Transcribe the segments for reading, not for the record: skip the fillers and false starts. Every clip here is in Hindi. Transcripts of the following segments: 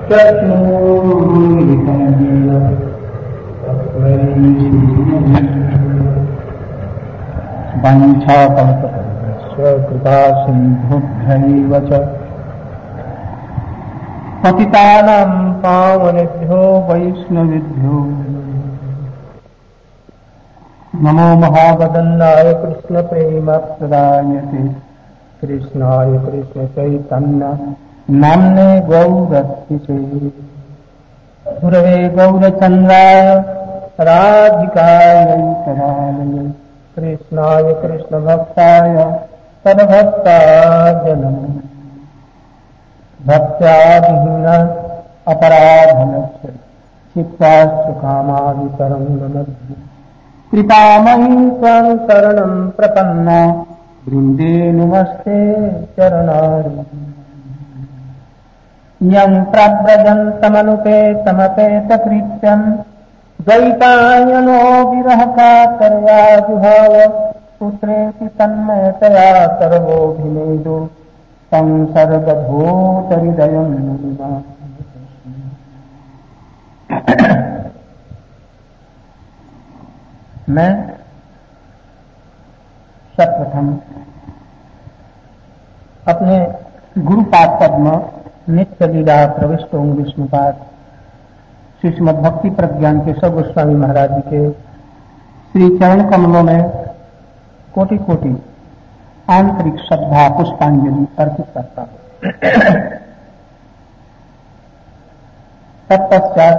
वंशाकल्पतरुभ्यश्च कृपा सिन्धुभ्यैव च पतितानां पावनेभ्यो वैष्णवेभ्यो नमो महावदन्नाय कृष्णप्रेमप्रदायते कृष्णाय कृष्णचैतन्य नाम्ने गौरक्षिते गुरवे गौरचन्द्राय राधिकायै तदालये कृष्णाय कृष्णभक्ताय तद्भक्ताय नमः भक्त्यादिहीन अपराधनस्य चित्ताश्च कामादितरङ्गमध्ये कृपामयी त्वं शरणं प्रपन्ना वृन्दे नमस्ते चरणारविन्दे यं प्रव्रजन्तमनुपेतमपेतकृत्यं द्वैपायनो विरहकातर्या जुहाव पुत्रेति तन्मयतया सर्वोऽभिनेदो तं सर्वभूतहृदयं मुनिना। मैं सर्वप्रथम अपने गुरुपाद पद्म नित्य लीला प्रविष्ट ओं विष्णुपाद श्री श्रीमद् भक्ति प्रज्ञान के सब गोस्वामी महाराज जी के श्री चरण कमलों में कोटि कोटि आंतरिक श्रद्धा पुष्पांजलि अर्पित करता हूं। तत्पश्चात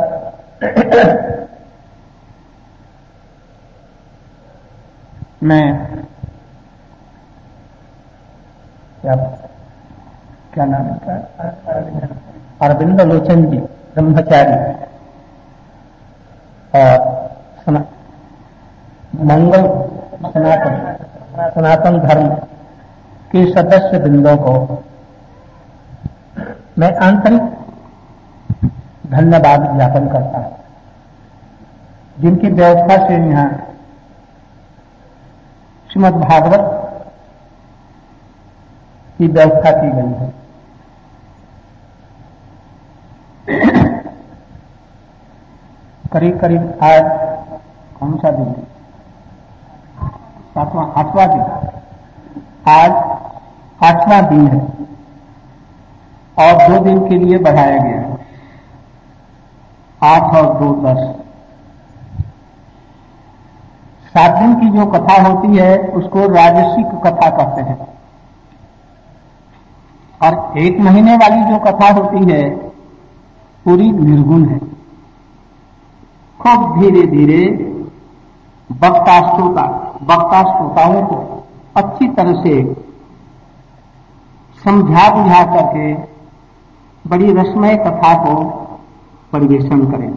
मैं क्या नाम है अरविंद लोचन जी ब्रह्मचारी और मंगल सनातन धर्म के सदस्य वृंदों को मैं आंतरिक धन्यवाद ज्ञापन करता हूं, जिनकी व्यवस्था से यहाँ श्रीमद् भागवत की व्यवस्था की गई है। करीब करीब आज कौन सा दिन है? आठवां दिन। आज 8वां दिन है और 2 दिन के लिए बढ़ाया गया है। 8 और 2 10। 7 दिन की जो कथा होती है उसको राजसिक कथा कहते हैं और 1 महीने वाली जो कथा होती है पूरी निर्गुण है। खूब धीरे धीरे वक्ता श्रोताओं को अच्छी तरह से समझा बुझा करके बड़ी रसमय कथा को परिवेशन करें।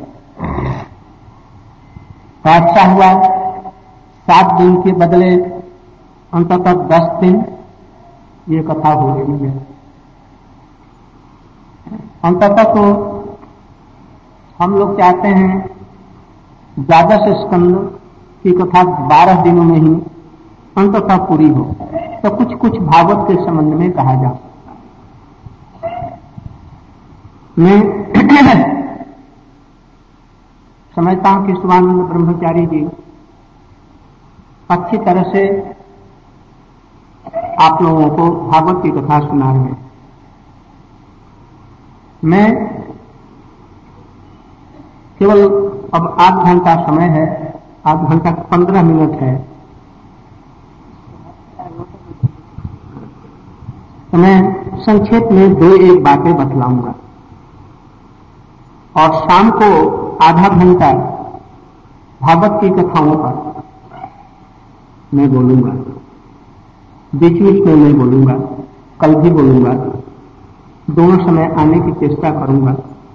अच्छा हुआ 7 दिन के बदले अंततः 10 दिन ये कथा हो रही है। अंततः तो हम लोग चाहते हैं 12 स्कंद की कथा 12 दिनों में ही अंततः पूरी हो, तो कुछ कुछ भागवत के संबंध में कहा जा सकता है। मैं समझता हूं कि शिवानंद ब्रह्मचारी जी अच्छी तरह से आप लोगों को भागवत की कथा सुना रहे हैं। मैं केवल अब 8 घंटा समय है, 8 घंटा 15 मिनट है, तो मैं संक्षेप में 2-1 बातें बतलाऊंगा और शाम को आधा घंटा भागवत की कथाओं पर मैं बोलूंगा। बीच बीच में मैं बोलूंगा, कल भी बोलूंगा, दोनों समय आने की चेष्टा करूंगा।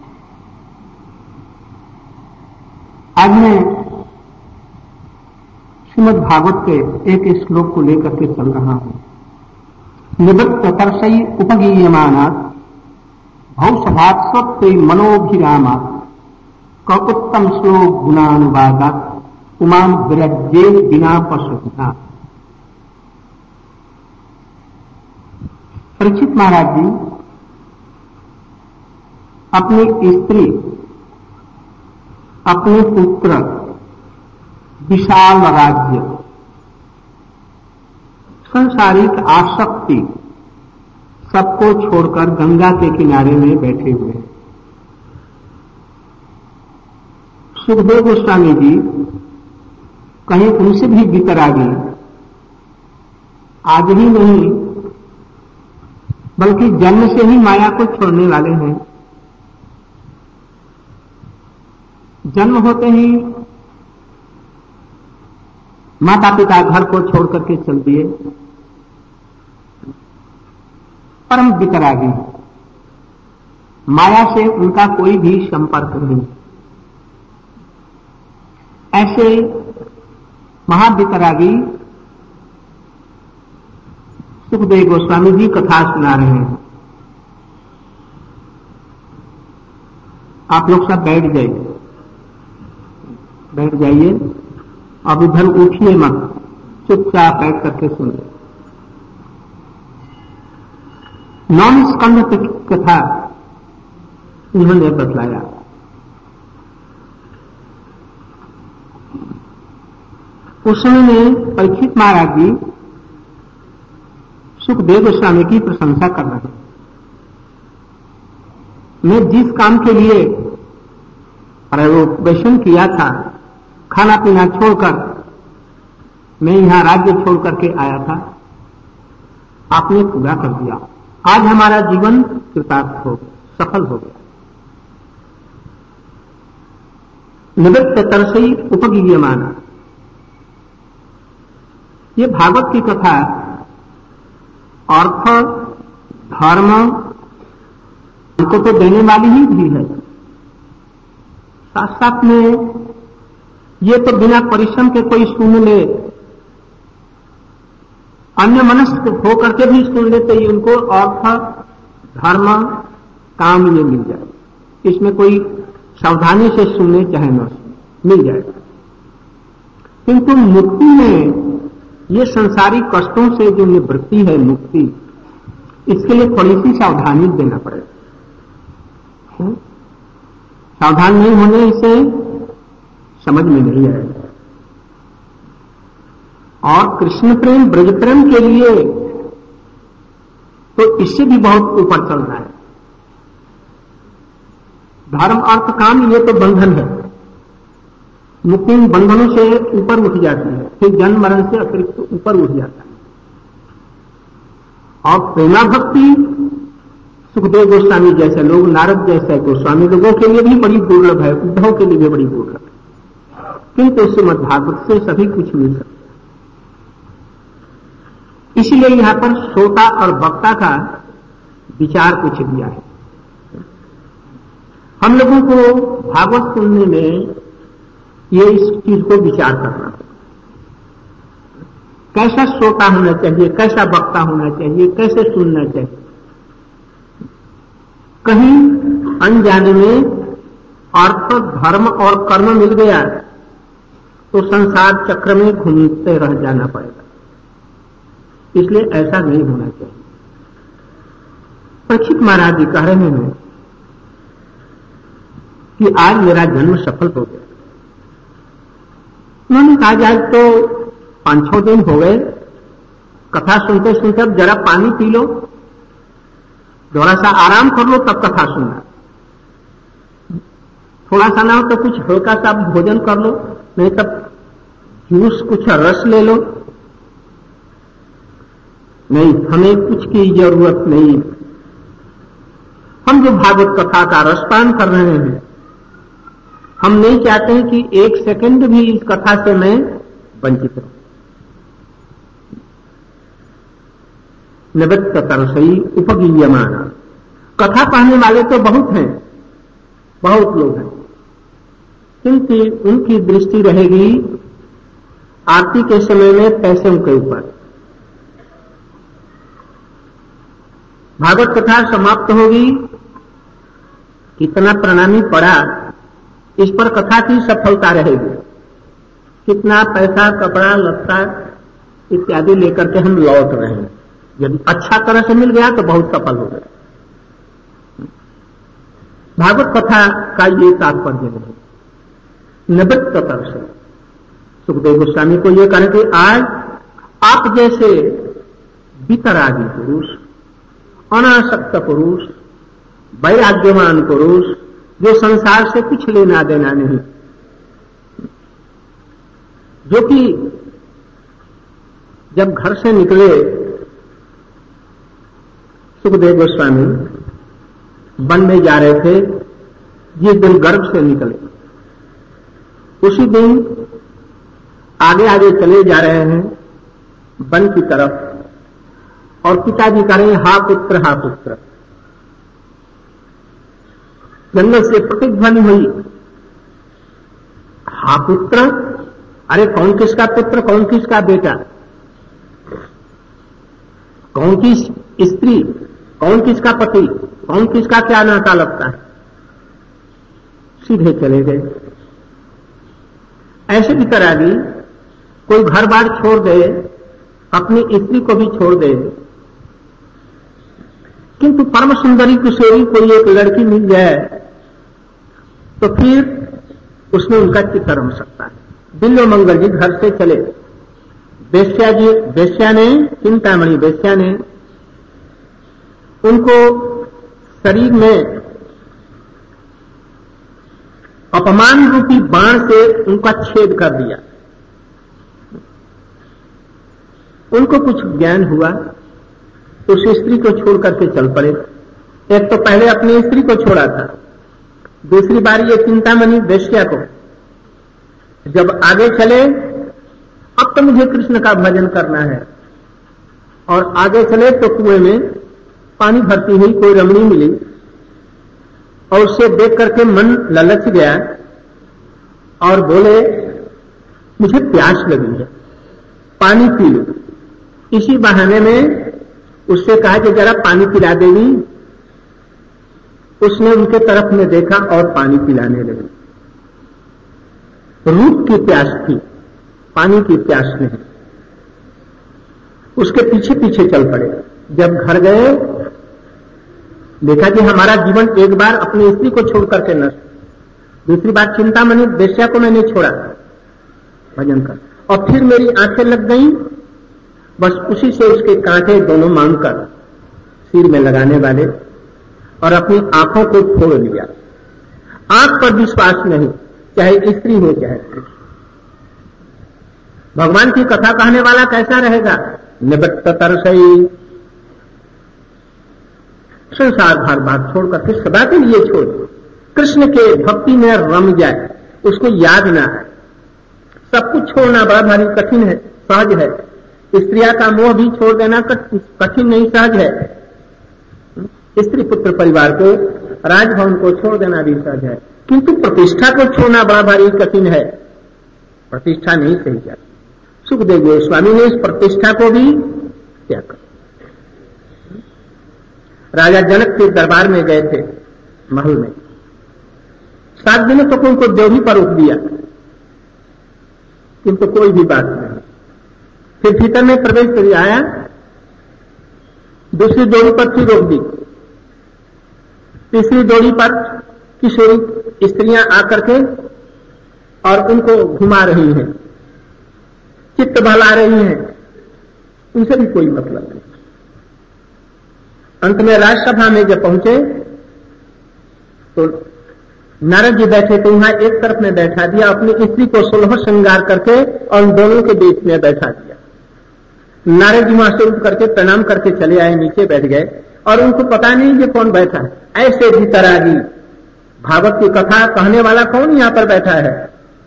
आज मैं श्रीमद् भागवत के एक श्लोक को लेकर के चल रहा हूं। निवृत्त तरसई उपगीयमानात् भवसभात् स्वत्वे मनोभिरामात् क उत्तम श्लोक गुणानुवादात् उमां विरज्ये बिना पशुना। परीक्षित महाराज जी अपनी स्त्री, अपने पुत्र, विशाल राज्य, संसारिक आसक्ति सबको छोड़कर गंगा के किनारे में बैठे हुए हैं। सुखदेव गोस्वामी जी कहीं उनसे भी वितरागी आज ही नहीं बल्कि जन्म से ही माया को छोड़ने वाले हैं। जन्म होते ही माता पिता घर को छोड़ करके चल दिए, परम वितरागी, माया से उनका कोई भी संपर्क नहीं। ऐसे महावितरागी सुखदेव गोस्वामी जी कथा सुना रहे हैं। आप लोग सब बैठ जाइए, अब इधर उठिए मत, चुपचाप बैठ करके सुनिए। 9 स्कंध की कथा इन्होंने बतलाया। उस समय में परीक्षित महाराज जी सुखदेव गोस्वामी की प्रशंसा कर रहे हैं। मैं जिस काम के लिए प्रवेशन किया था, खाना पीना छोड़कर मैं यहां राज्य छोड़ करके आया था, आपने पूरा कर दिया। आज हमारा जीवन कृतार्थ हो, सफल हो गया। निवृत्त तरसई उपगीयमाना, ये भागवत की कथा अर्थ धर्म हमको तो देने वाली ही भी है, साथ साथ में ये तो बिना परिश्रम के कोई सुन ले, अन्य मनस्क होकर के भी सुन ले तो ये उनको अर्थ धर्म काम ये मिल जाए। इसमें कोई सावधानी से सुनने चाहे न सुने, मिल जाएगा। किंतु मुक्ति में ये संसारी कष्टों से जो निवृत्ति है, मुक्ति, इसके लिए थोड़ी सी सावधानी देना पड़ेगा। सावधान नहीं होने से समझ में नहीं आएगा। और कृष्ण प्रेम, ब्रज प्रेम के लिए तो इससे भी बहुत ऊपर चलना है। धर्म अर्थ काम ये तो बंधन है, मुक्ति बंधनों से ऊपर उठ जाती है, फिर जन्म मरण से अतिरिक्त ऊपर उठ जाता है। और प्रेमा भक्ति सुखदेव गोस्वामी जैसे लोग, नारद जैसे गोस्वामी लोगों के लिए भी बड़ी दुर्लभ है, उद्धव के लिए भी बड़ी दुर्लभ है, किंतु श्रीमद् भागवत से सभी कुछ मिल सकता है। इसलिए यहां पर श्रोता और वक्ता का विचार कुछ दिया है। हम लोगों को भागवत सुनने में ये इस चीज को विचार करना है, कैसा श्रोता होना चाहिए, कैसा वक्ता होना चाहिए, कैसे सुनना चाहिए। कहीं अनजाने में अर्थ धर्म और कर्म मिल गया तो संसार चक्र में घूमते रह जाना पड़ेगा। इसलिए ऐसा नहीं होना चाहिए। परीक्षित महाराज जी कह रहे हैं कि आज मेरा जन्म सफल हो गया। उन्होंने कहा जाए तो 5-6 दिन हो गए कथा सुनते सुनते, अब जरा पानी पी लो, थोड़ा सा आराम कर लो, तब कथा सुनना। थोड़ा सा ना हो तो कुछ हल्का सा भोजन कर लो, नहीं तब जूस कुछ रस ले लो। नहीं, हमें कुछ की जरूरत नहीं। हम जो भागवत कथा का रसपान कर रहे हैं, हम नहीं चाहते हैं कि 1 सेकंड भी इस कथा से मैं वंचित हूं। निवृत्त तरसई उपगीयमाना, कथा कहने वाले तो बहुत हैं, बहुत लोग हैं, किंतु उनकी दृष्टि रहेगी आरती के समय में पैसों के ऊपर। भागवत कथा समाप्त होगी, कितना प्रणामी पड़ा, इस पर कथा की सफलता रहेगी। कितना पैसा, कपड़ा लत्ता इत्यादि लेकर के हम लौट रहे हैं, यदि अच्छा तरह से मिल गया तो बहुत सफल हो गया। भागवत कथा का ये तात्पर्य है, निवृत्त तरसई। सुखदेव गोस्वामी को ये कहने कि आज आप जैसे वितरागी पुरुष, अनासक्त पुरुष, वैराग्यवान पुरुष, जो संसार से कुछ लेना देना नहीं, जो कि जब घर से निकले सुखदेव गोस्वामी वन में जा रहे थे, जिस दिन गर्भ से निकले उसी दिन आगे आगे चले जा रहे हैं वन की तरफ, और पिताजी कह रहे हैं हा पुत्र हा पुत्र। जंगल से प्रतिध्वनि हुई, हा पुत्र, अरे कौन किसका पुत्र, कौन किसका बेटा, कौन की स्त्री, कौन किसका पति, कौन किसका क्या नाता लगता है। सीधे चले गए। ऐसे भी करागी कोई घर बार छोड़ दे, अपनी स्त्री को भी छोड़ दे, किंतु परम सुंदरी किशोरी कोई एक लड़की मिल जाए तो फिर उसमें उनका चित्त रम सकता है। बिल्लो मंगल जी घर से चले, वेश्या ने, चिंतामणि वेश्या ने उनको शरीर में अपमान रूपी बाण से उनका छेद कर दिया। उनको कुछ ज्ञान हुआ, उस स्त्री को छोड़ करके चल पड़े। एक तो पहले अपनी स्त्री को छोड़ा था, दूसरी बार ये चिंतामणि वेश्या को। जब आगे चले, अब तो मुझे कृष्ण का भजन करना है, और आगे चले तो कुएं में पानी भरती हुई कोई रमणी मिली, और उससे देख करके मन ललच गया और बोले मुझे प्यास लगी है, पानी पी लो। इसी बहाने में उससे कहा कि जरा पानी पिला देगी। उसने उनके तरफ में देखा और पानी पिलाने लगी। रूप की प्यास थी, पानी की प्यास नहीं। उसके पीछे पीछे चल पड़े। जब घर गए देखा कि हमारा जीवन एक बार अपनी स्त्री को छोड़ करके नष्ट, दूसरी बार चिंतामणि वेश्या को मैंने छोड़ा भजन कर, और फिर मेरी आंखें लग गई। बस उसी से उसके कांटे दोनों मांगकर सिर में लगाने वाले, और अपनी आंखों को फोड़ लिया। आंख पर विश्वास नहीं, चाहे स्त्री हो चाहे पुरुष। भगवान की कथा कहने वाला कैसा रहेगा? निवृत्त तरसई, संसार भर बात छोड़कर फिर सदा के लिए छोड़, कृष्ण के भक्ति में रम जाए, उसको याद ना आए। सब कुछ छोड़ना बड़ा भारी कठिन है, सहज है। स्त्रिया का मोह भी छोड़ देना कठिन नहीं, सहज है। स्त्री पुत्र परिवार को, राजभवन को छोड़ देना भी सहज है, किंतु प्रतिष्ठा को छोड़ना बड़ा भारी कठिन है। प्रतिष्ठा नहीं सही जाती। सुखदेव गोस्वामी ने इस प्रतिष्ठा को भी त्याग कर, राजा जनक के दरबार में गए थे, महल में 7 दिनों तक उनको देवही पर रोक दिया, किंतु कोई भी बात नहीं। फिर भीतर में प्रवेश कर आया, दूसरी डोरी पर फिर रोक दी, तीसरी डोरी पर किशोरी स्त्रियां आकर के और उनको घुमा रही हैं, चित्त बहला रही हैं, उनसे भी कोई मतलब नहीं। अंत में राजसभा में जब पहुंचे तो नारद जी बैठे थे, वहां एक तरफ में बैठा दिया, अपनी स्त्री को 16 श्रृंगार करके और उन दोनों के बीच में बैठा दिया। नारद जी वहां से उठ करके प्रणाम करके चले आए, नीचे बैठ गए, और उनको पता नहीं कि कौन बैठा है। ऐसे भी तरागी भागवत की कथा कहने वाला कौन यहां पर बैठा है?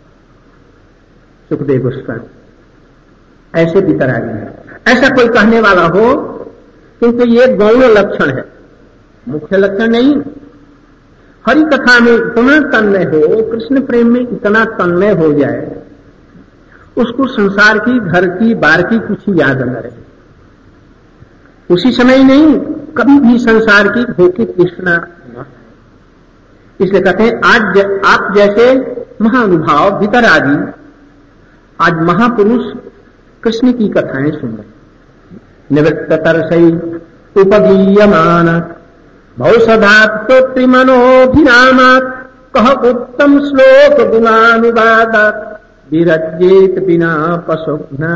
सुखदेव गोस्वामी। ऐसे भी तरागी है, ऐसा कोई कहने वाला हो, क्योंकि ये गौण लक्षण है, मुख्य लक्षण नहीं। हरि कथा में इतना तन्मय हो, कृष्ण प्रेम में इतना तन्मय हो जाए, उसको संसार की, घर की, बार की कुछ याद न रहे। उसी समय नहीं, कभी भी संसार की भोगी तृष्णा न। इसलिए कहते हैं आज आप जैसे महानुभाव वितरागी, आज महापुरुष कृष्ण की कथाएं सुन रहे। निवृत्त तरसई उपगीयमान भौषधात् स्तोत्रिमनोभिरामात् कह उत्तम श्लोक गुणानुवादात् विरज्येत बिना पशुघ्ना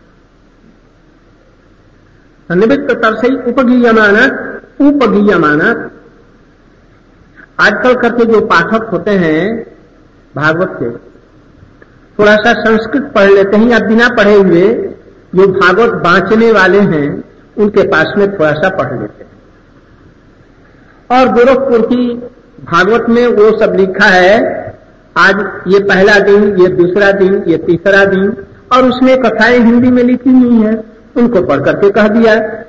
निमित्त तरसई उपगीयमानत। आजकल करके जो पाठक होते हैं भागवत के, थोड़ा सा संस्कृत पढ़ लेते हैं या बिना पढ़े हुए जो भागवत बांचने वाले हैं उनके पास में थोड़ा सा पढ़ लेते हैं। और गोरखपुर की भागवत में वो सब लिखा है, आज ये पहला दिन, ये दूसरा दिन, ये तीसरा दिन, और उसमें कथाएं हिंदी में लिखी हुई है, उनको पढ़ करके कह दिया।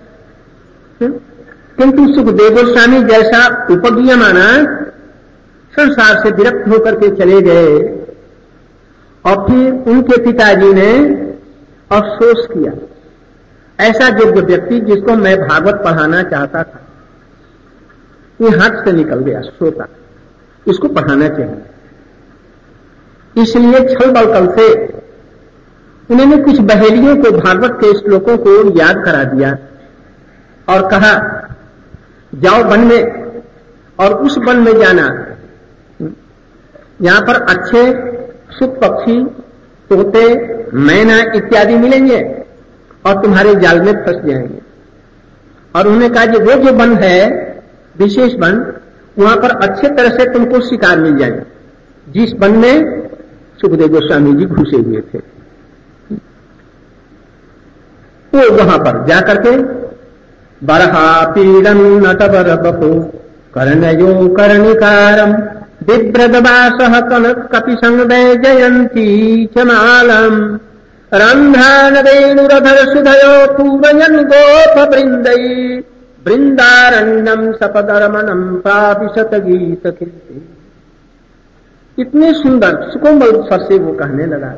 किंतु सुखदेव गोस्वामी जैसा उपगीयमाना संसार से विरक्त होकर के चले गए और फिर उनके पिताजी ने अफसोस किया। ऐसा योग्य व्यक्ति जिसको मैं भागवत पढ़ाना चाहता था, ये हाथ से निकल गया, सोता, इसको पढ़ाना चाहिए। इसलिए छल बल कल से उन्होंने कुछ बहेलियों को भागवत के श्लोकों को याद करा दिया और कहा जाओ वन में, और उस वन में जाना यहां पर अच्छे सुख पक्षी, तोते, मैना इत्यादि मिलेंगे और तुम्हारे जाल में फंस जाएंगे। और उन्होंने कहा कि वो जो वन है विशेष वन, वहां पर अच्छे तरह से तुमको शिकार मिल जाएंगे, जिस वन में सुखदेव गोस्वामी जी घुसे हुए थे। तो वहां पर जाकर के बरहा पीड़म नटवर बपो कर्णयो कर्णिकारम बिभ्रदवासः कपि संगदय जयंती चमालम रंध्रान वेणुरधर सुधयो पूरयन गोप वृंदई वृंदारण्यम सपदरमणम पाविशत गीत कीर्ति। इतने सुंदर सुकोमल स्वर से वो कहने लगा।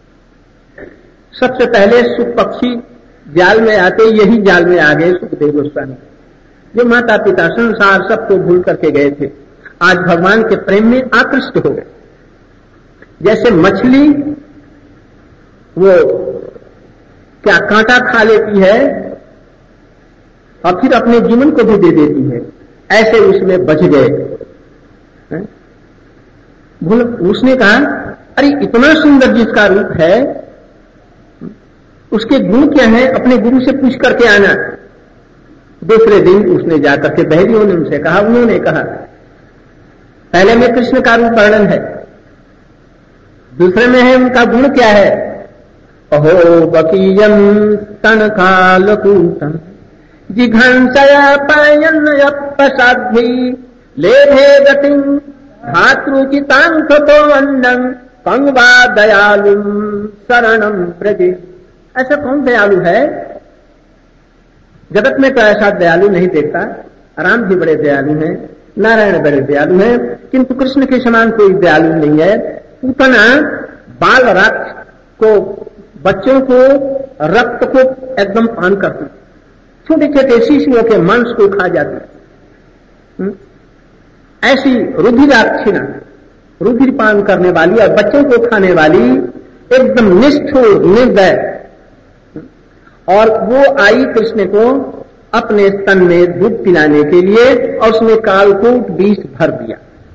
सबसे पहले सुख पक्षी जाल में आते, यही जाल में आ गए सुखदेव गोस्वामी, जो माता पिता संसार सबको भूल करके गए थे, आज भगवान के प्रेम में आकृष्ट हो गए। जैसे मछली वो क्या कांटा खा लेती है और फिर अपने जीवन को भी दे देती है, ऐसे उसमें बच गए। उसने कहा अरे इतना सुंदर जिसका रूप है, उसके गुण क्या है, अपने गुरु से पूछ करके आना। दूसरे दिन उसने जाकर के बहरियों ने उनसे कहा, उन्होंने कहा पहले में कृष्ण का रूप वर्णन है, दूसरे में है उनका गुण क्या है। अहो बकीयम तन कालकूटम जिघंसया पायन्नयप्रसाध्यै लेभे गतिं धातृचितांखतो वंदन कंगवा दयालुम शरणम ब्रजे। ऐसा कौन दयालु है? जगत में तो ऐसा दयालु नहीं देखता। राम भी बड़े दयालु हैं, नारायण बड़े दयालु हैं, किंतु कृष्ण के समान कोई दयालु नहीं है। पूतना बाल रक्त को, बच्चों को, रक्त को एकदम पान करती, छोटे छोटे शिशुओं के मांस को खा जाती। ऐसी रुधिराक्षिणा, रुधिर पान करने वाली और बच्चों को खाने वाली एकदम निष्ठुर निर्दय। और वो आई कृष्ण को अपने स्तन में दूध पिलाने के लिए और उसने कालकूट विष भर दिया।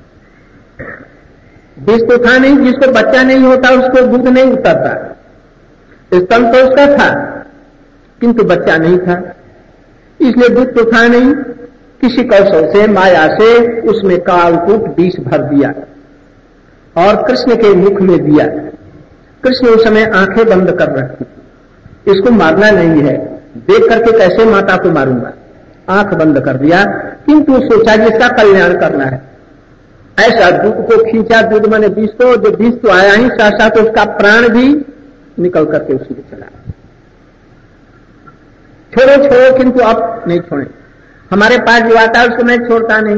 विष तो था नहीं, जिसको बच्चा नहीं होता उसको दूध नहीं उतरता। स्तन तो उसका था किंतु बच्चा नहीं था, इसलिए दूध तो था नहीं। किसी कौशल से, माया से उसमें कालकूट विष भर दिया और कृष्ण के मुख में दिया। कृष्ण उस समय आंखें बंद कर रखी, इसको मारना नहीं है, देख करके कैसे माता को मारूंगा, आंख बंद कर दिया। किंतु सोचा जिसका कल्याण करना है, ऐसा दूध को खींचा। दूध माने विष, तो जो विष तो आया ही साथ साथ उसका प्राण भी निकल करके उसमें चला। छोड़ो छोड़ो, किंतु अब नहीं छोड़े। हमारे पास जो आता है उसको मैं छोड़ता नहीं,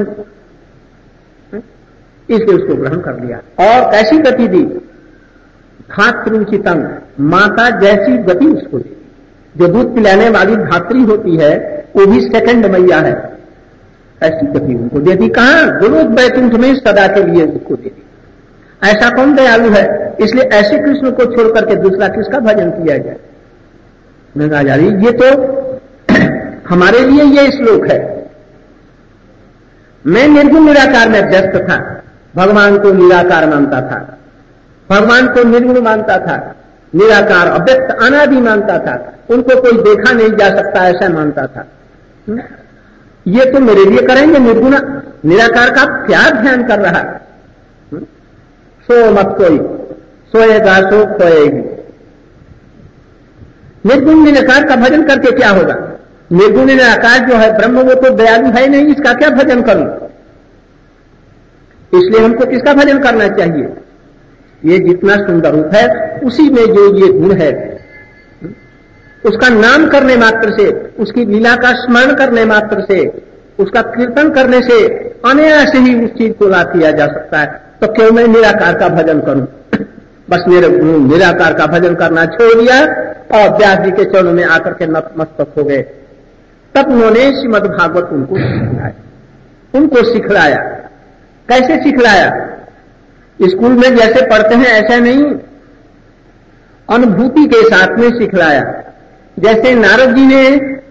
इसलिए उसको ग्रहण कर लिया। और कैसी गति दी? धातृचितंग, माता जैसी गति उसको दी। जो दूध पिलाने वाली धात्री होती है वो भी सेकंड मैया है, ऐसी गति उनको दे दी। कहां? गुरुद बैकुंठ में सदा के लिए उसको दे दी। ऐसा कौन दयालु है? इसलिए ऐसे कृष्ण को छोड़ करके दूसरा किसका भजन किया जाए? ये तो हमारे लिए ये श्लोक है। मैं निर्गुण निराकार में व्यस्त था, भगवान को निराकार मानता था, भगवान को निर्गुण मानता था, निराकार अव्यक्त अनादि मानता था, उनको कोई देखा नहीं जा सकता ऐसा मानता था। ये तो मेरे लिए करेंगे, निर्गुण निराकार का क्या ध्यान कर रहा है? सो मत कोई, सोएगा सो खोएगी। निर्गुण निराकार का भजन करके क्या होगा? निर्गुण निराकार जो है ब्रह्म, वो तो दयालु है नहीं, इसका क्या भजन करूं? इसलिए हमको किसका भजन करना चाहिए? ये जितना सुंदर रूप है उसी में जो ये गुण है, उसका नाम करने मात्र से, उसकी लीला का स्मरण करने मात्र से, उसका कीर्तन करने से अनायास ही उस चीज को ला किया जा सकता है। तो क्यों मैं निराकार का भजन करूं? बस निराकार का भजन करना छोड़ दिया और व्यास जी के चरणों में आकर के नतमस्तक हो गए। तब उन्होंने श्रीमद् भागवत उनको सिखलाया। कैसे सिखलाया? स्कूल में जैसे पढ़ते हैं ऐसा नहीं, अनुभूति के साथ में सिखलाया। जैसे नारद जी ने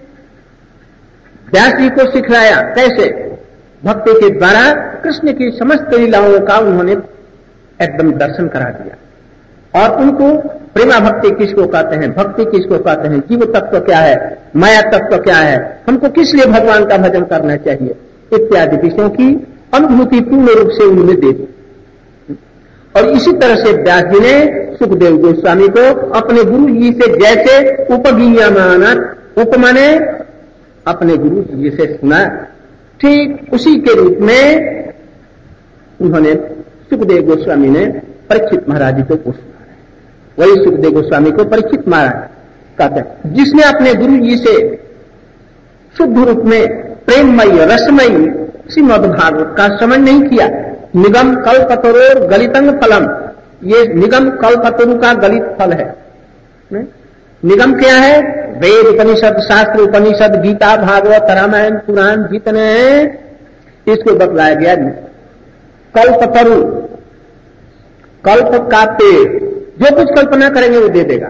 व्यास जी को सिखलाया, कैसे? भक्ति के द्वारा कृष्ण की समस्त लीलाओं का उन्होंने एकदम दर्शन करा दिया और उनको प्रेमा भक्ति किसको कहते हैं, भक्ति किसको कहते हैं, जीव तत्व क्या है, माया तत्व क्या है, हमको किस लिए भगवान का भजन करना चाहिए, इत्यादि विषयों की अनुभूति पूर्ण रूप से उनमें दे दी। और इसी तरह से व्यास जी ने सुखदेव गोस्वामी को अपने गुरु जी से जैसे उपगीयमानत, उपमाने अपने गुरु जी से सुना, ठीक उसी के रूप में उन्होंने सुखदेव गोस्वामी ने परीक्षित महाराज जी को सुना। वही सुखदेव गोस्वामी को परीक्षित महाराज कहते हैं, जिसने अपने गुरु जी से शुद्ध रूप में प्रेममयी रसमयी श्रीमद् भागवत का श्रवण नहीं किया। निगम कल्पतरोर गलितंग फलम, ये निगम कल्पतरु का गलित फल है। निगम क्या है? वेद उपनिषद, शास्त्र उपनिषद, गीता, भागवत, रामायण, पुराण जितने हैं इसको बतलाया गया। कल्पतरु, कल्प का पेड़, जो कुछ कल्पना करेंगे वो दे देगा।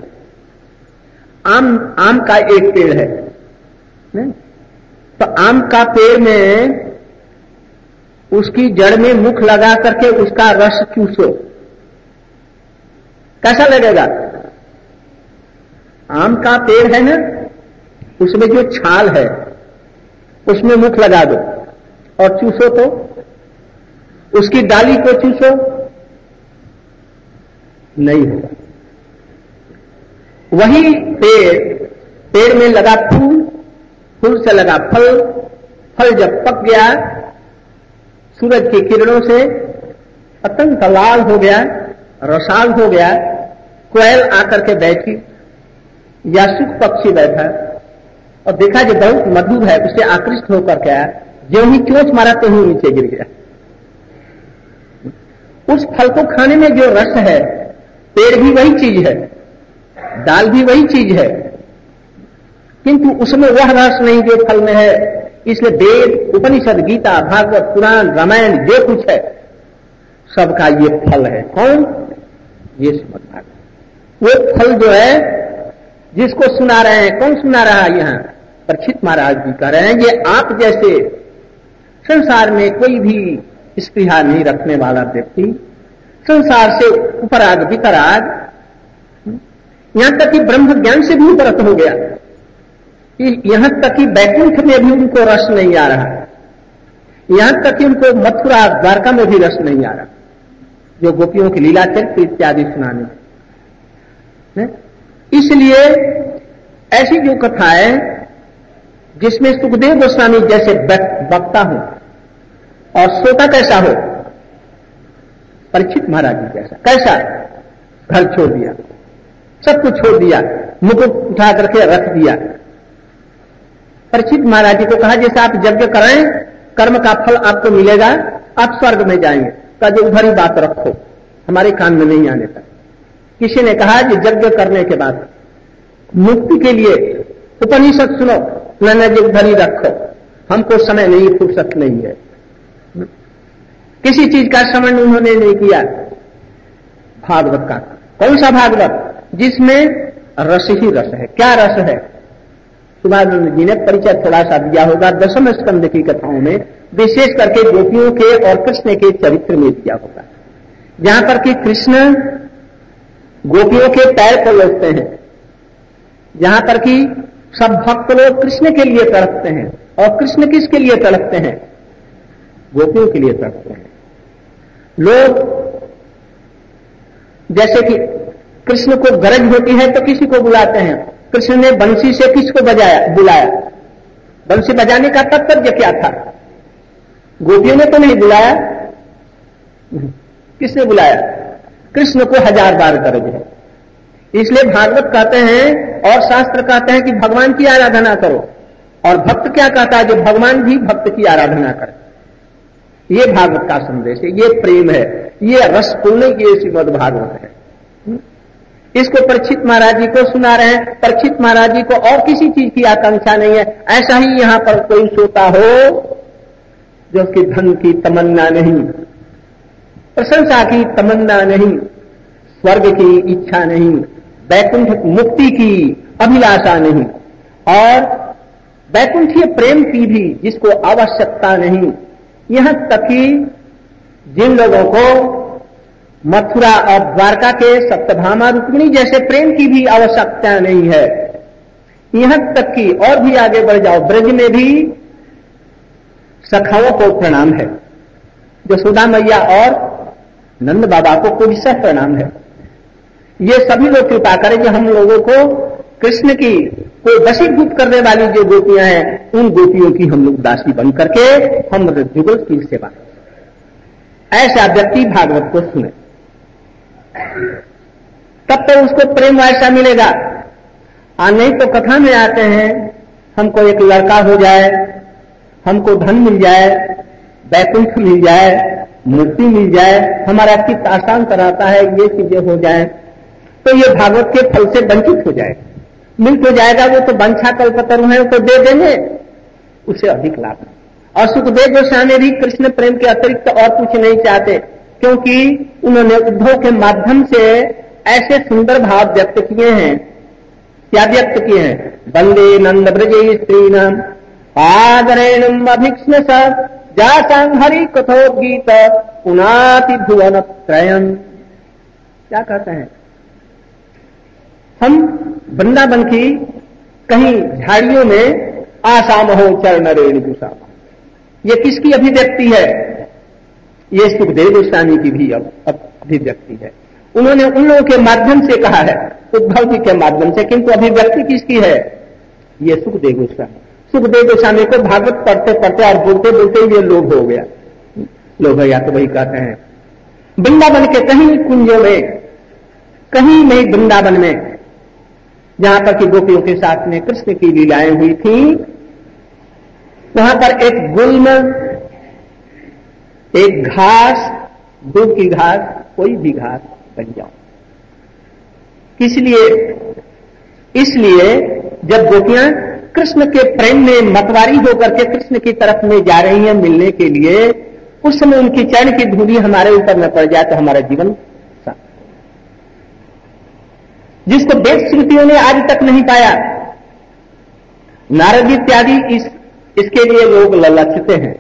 आम का एक पेड़ है, तो आम का पेड़ में उसकी जड़ में मुख लगा करके उसका रस चूसो, कैसा लगेगा? आम का पेड़ है ना, उसमें जो छाल है उसमें मुख लगा दो और चूसो, तो उसकी डाली को चूसो, नहीं होगा। वही पेड़ में लगा फूल, फूल से लगा फल, फल जब पक गया सूरज की किरणों से अत्यंत लाल हो गया, रसाल हो गया, कोयल आकर के बैठी या सुख पक्षी बैठा और देखा जो बहुत मधुर है, उससे आकृष्ट होकर के आया, जो ही चोंच मारा तो ही नीचे गिर गया। उस फल को खाने में जो रस है, पेड़ भी वही चीज है, दाल भी वही चीज है, किंतु उसमें वह रस नहीं जो फल में है। इसलिए वेद उपनिषद, गीता, भागवत, पुराण, रामायण जो कुछ है सबका ये फल है। कौन? ये श्रीमद् भागवत। वो फल जो है जिसको सुना रहे हैं, कौन सुना रहा है? यहाँ परीक्षित महाराज जी कह रहे हैं, ये आप जैसे संसार में कोई भी स्पृहा नहीं रखने वाला व्यक्ति, संसार से उपराग वितराग, यहां तक कि ब्रह्म ज्ञान से भी उपरत हो गया, यहां तक कि वैकुंठ में भी उनको रस नहीं आ रहा, यहां तक कि उनको मथुरा द्वारका में भी रस नहीं आ रहा, जो गोपियों की लीला चरित्र इत्यादि सुनाने में। इसलिए ऐसी जो कथाएं जिसमें सुखदेव गोस्वामी जैसे वक्ता हो और श्रोता कैसा हो, परीक्षित महाराज जी जैसा। कैसा? घर छोड़ दिया, सब कुछ छोड़ दिया, मुकुट उठा करके रख दिया। परीक्षित महाराज जी को कहा जैसे आप यज्ञ करें, कर्म का फल आपको मिलेगा, आप स्वर्ग में जाएंगे, का जो उधर ही बात रखो, हमारे कान में नहीं आने का। किसी ने कहा कि यज्ञ करने के बाद मुक्ति के लिए उपनिषद सुनो, मैंने जो उधर ही रखो, हमको समय नहीं, फुर्सत नहीं है। किसी चीज का श्रवण उन्होंने नहीं किया। भागवत का कौन सा भागवत? जिसमें रस ही रस है। क्या रस है? सुभानंद जी ने परिचय थोड़ा सा दिया होगा 10वें स्कंद की कथाओं में। विशेष करके गोपियों के और कृष्ण के चरित्र में दिया होगा, जहां पर कि कृष्ण गोपियों के पैर को लोटते हैं, जहां पर कि सब भक्त लोग कृष्ण के लिए तड़पते हैं, और कृष्ण किसके लिए तड़पते हैं? गोपियों के लिए तड़पते हैं। लोग जैसे कि कृष्ण को गरज होती है तो किसी को बुलाते हैं। कृष्ण ने बंसी से किसको बुलाया? बंसी बजाने का तात्पर्य क्या था? गोपियों ने तो नहीं बुलाया, किसने बुलाया? कृष्ण को 1000 बार गरज है। इसलिए भागवत कहते हैं और शास्त्र कहते हैं कि भगवान की आराधना करो, और भक्त क्या कहता है? जो भगवान भी भक्त की आराधना करे। ये भागवत का संदेश है, ये प्रेम है, ये रसपूर्ण, ये श्रीमद् भागवत है। इसको परीक्षित महाराज जी को सुना रहे हैं। परीक्षित महाराज जी को और किसी चीज की आकांक्षा नहीं है। ऐसा ही यहां पर कोई सोता हो जो उसकी धन की तमन्ना नहीं, प्रशंसा की तमन्ना नहीं, स्वर्ग की इच्छा नहीं, वैकुंठ मुक्ति की अभिलाषा नहीं, और वैकुंठीय प्रेम की भी जिसको आवश्यकता नहीं। यहां तक कि जिन लोगों को मथुरा और द्वारका के सप्तभामा रुक्मिणी जैसे प्रेम की भी आवश्यकता नहीं है, यहां तक कि और भी आगे बढ़ जाओ, ब्रज में भी सखाओं को प्रणाम है, यशोदा मैया और नंद बाबा को कोविशः प्रणाम है। ये सभी लोग कृपा करें कि हम लोगों को कृष्ण की कोई वशीभूत करने वाली जो गोपियां हैं, उन गोपियों की हम लोग दासी बन करके हम जुगल की सेवा, ऐसा व्यक्ति भागवत को सुने, तब तो उसको प्रेम ऐसा मिलेगा। नहीं तो कथा में आते हैं हमको एक लड़का हो जाए, हमको धन मिल जाए, वैकुंठ मिल जाए, मुक्ति मिल जाए, हमारा चित्त आसान कराता है, ये चीजें हो जाए, तो ये भागवत के फल से वंचित हो जाएगा। मिल तो जाएगा, वो तो वंशा कल्पतरु है, तो दे देंगे, उससे अधिक लाभ नहीं। और सुखदेव गोस्वामी भी कृष्ण प्रेम के अतिरिक्त और कुछ नहीं चाहते, क्योंकि उन्होंने उद्धव के माध्यम से ऐसे सुंदर भाव व्यक्त किए हैं। क्या व्यक्त किए हैं? वंदे नंद ब्रजे स्त्रीणाम आदरेणुम अभिक्ष्ण जासां हरि कथोगीत पुनाति भुवन त्रयम्। क्या कहते हैं? हम वृंदावन की कहीं झाड़ियों में आसाम हो चरण रेणुसा, ये किसकी अभिव्यक्ति है? ये सुखदेव गोस्वामी की भी अभिव्यक्ति है। उन्होंने उन लोगों के माध्यम से कहा है, उद्धव जी के माध्यम से, किंतु अभिव्यक्ति किसकी है? ये सुखदेव गोस्वामी। सुखदेव गोस्वामी को भागवत पढ़ते पढ़ते और बोलते बोलते ये लोभ हो गया। लोभ या तो वही कहते हैं। वृंदावन के कहीं कुंजों में, कहीं नहीं वृंदावन में, जहां पर कि गोपियों के साथ में कृष्ण की लीलाएं हुई थी, वहां पर एक गुल्म, एक घास, दूब की घास, कोई भी घास बन जाओ। किस लिए? इसलिए जब गोपियां कृष्ण के प्रेम में मतवारी होकर के कृष्ण की तरफ में जा रही हैं मिलने के लिए, उस समय उनकी चरण की धूली हमारे ऊपर न पड़ जाए तो हमारा जीवन, जिसको वेद श्रुतियों ने आज तक नहीं पाया, नारद इत्यादि इसके लिए लोग ललचते हैं।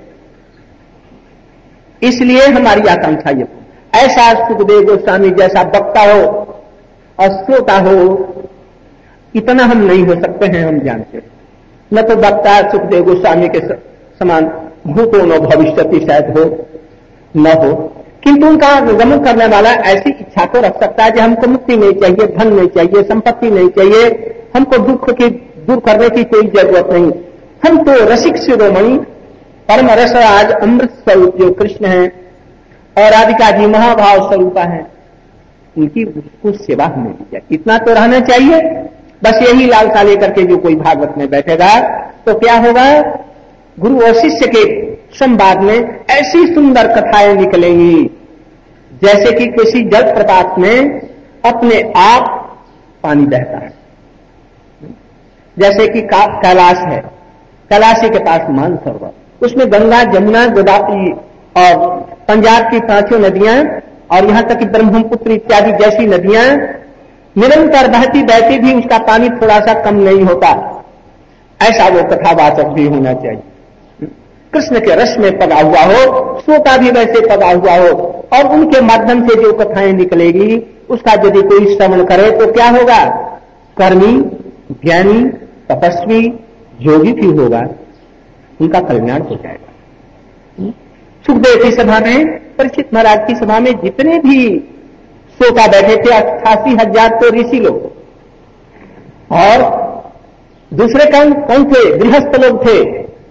इसलिए हमारी आकांक्षा ये, ऐसा सुखदेव गोस्वामी जैसा वक्ता हो और श्रोता हो, इतना हम नहीं हो सकते हैं, हम जानते हैं। न तो वक्ता सुखदेव गोस्वामी के समान भूतो न भविष्यति शायद हो न हो, किंतु उनका अनुगमन करने वाला ऐसी इच्छा को रख सकता है कि हमको मुक्ति नहीं चाहिए, धन नहीं चाहिए, संपत्ति नहीं चाहिए, हमको दुख की दूर करने की कोई जरूरत नहीं, हम तो रसिक शिरोमणि परम रस आज अमृत स्वरूप जो कृष्ण है और राधिका जी महाभाव स्वरूपा है, उनकी कुछ सेवा हमें दी जाए, इतना तो रहना चाहिए। बस यही लालसा लेकर के जो कोई भागवत में बैठेगा तो क्या होगा? गुरु और शिष्य के संवाद में ऐसी सुंदर कथाएं निकलेंगी जैसे कि किसी जल प्रपात में अपने आप पानी बहता है। जैसे कि कैलाश है, कैलाशी के पास मानसरोवर, उसमें गंगा, जमुना, गोदावरी और पंजाब की पांचों नदियां और यहां तक कि ब्रह्मपुत्र इत्यादि जैसी नदियां निरंतर बहती बहती भी उसका पानी थोड़ा सा कम नहीं होता। ऐसा वो कथावाचक भी होना चाहिए। कृष्ण के रस में पगा हुआ हो, श्रोता भी वैसे पगा हुआ हो, और उनके माध्यम से जो कथाएं निकलेगी उसका यदि कोई श्रवण करे तो क्या होगा? कर्मी, ज्ञानी, तपस्वी, योगी भी होगा, उनका कल्याण हो जाएगा। सुखदेव की सभा में, परीक्षित महाराज की सभा में जितने भी श्रोता बैठे थे 88,000 तो ऋषि लोग, और दूसरे कौन थे? गृहस्थ लोग थे।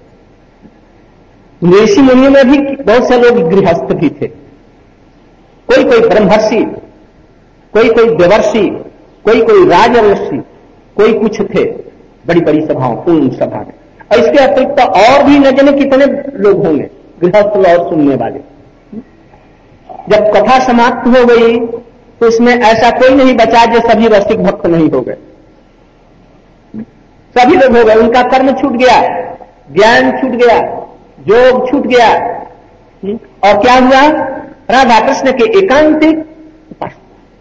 ऋषि मुनियों में भी बहुत से लोग गृहस्थ भी थे, कोई ब्रह्मर्षि, कोई देवर्षि, कोई राजर्षि, कोई कुछ थे बड़ी बड़ी सभाओं, पूर्ण सभा में। और इसके अतिरिक्त और भी न जाने कितने लोग होंगे गृहस्थ और सुनने वाले। जब कथा समाप्त हो गई तो इसमें ऐसा कोई नहीं बचा जो सभी रसिक भक्त नहीं हो गए, सभी लोग हो गए। उनका कर्म छूट गया, ज्ञान छूट गया, योग छूट गया, और क्या हुआ? राधा कृष्ण के एकांतिक उपासना।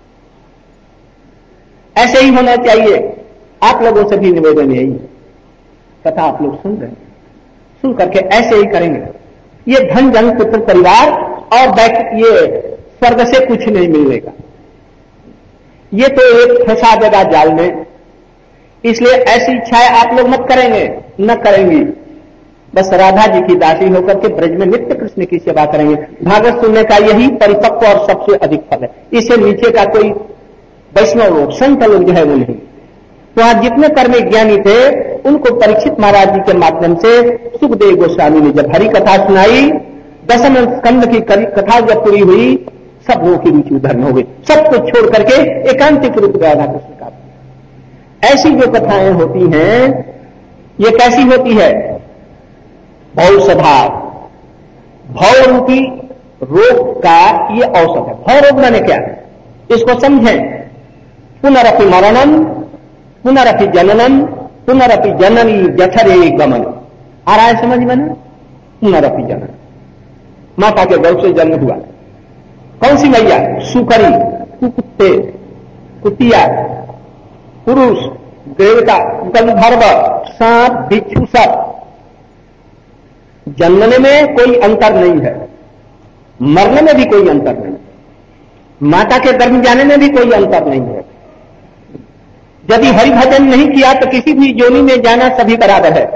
ऐसे ही होना चाहिए। आप लोगों से भी निवेदन यही है, कथा आप लोग सुन रहे हैं, सुन करके ऐसे ही करेंगे। ये धन जन पुत्र परिवार और ये स्वर्ग से कुछ नहीं मिलने का, ये तो एक फंसा देगा जाल में। इसलिए ऐसी इच्छाएं आप लोग मत करेंगे, न करेंगी। बस राधा जी की दासी होकर के ब्रज में नित्य कृष्ण की सेवा करेंगे। भागवत सुनने का यही परिपक्व और सबसे अधिक फल है। इससे नीचे का कोई वैष्णव लोग, संत लोग जो है वो नहीं। तो आज जितने कर्मी ज्ञानी थे उनको परीक्षित महाराज जी के माध्यम से सुखदेव गोस्वामी ने जब हरि कथा सुनाई, दशम स्कंद की कथा जब पूरी हुई, सब लोगों की रुचि उधर हो गई। सब कुछ छोड़ करके एकांतिक रूप राधा कृष्ण का। ऐसी जो कथाएं होती हैं, ये कैसी होती है? भव सभा, भव रूपी रोग का ये औषध है। भव रोग माने क्या है? इसको समझें। पुनरपि मरणम, पुनरपि जननम, पुनरपि जननी जठरे गमन। आ रहा है समझ में ना? पुनरपि जनन, माता के गर्भ से जन्म हुआ। कौन सी मैया? सुकरी, कुत्ते, कुतिया, पुरुष, देवता, गंधर्व, सांप, बिच्छू, सब। जन्मने में कोई अंतर नहीं है, मरने में भी कोई अंतर नहीं, माता के गर्भ जाने में भी कोई अंतर नहीं है। यदि हरि भजन नहीं किया तो किसी भी योनि में जाना सभी बराबर है।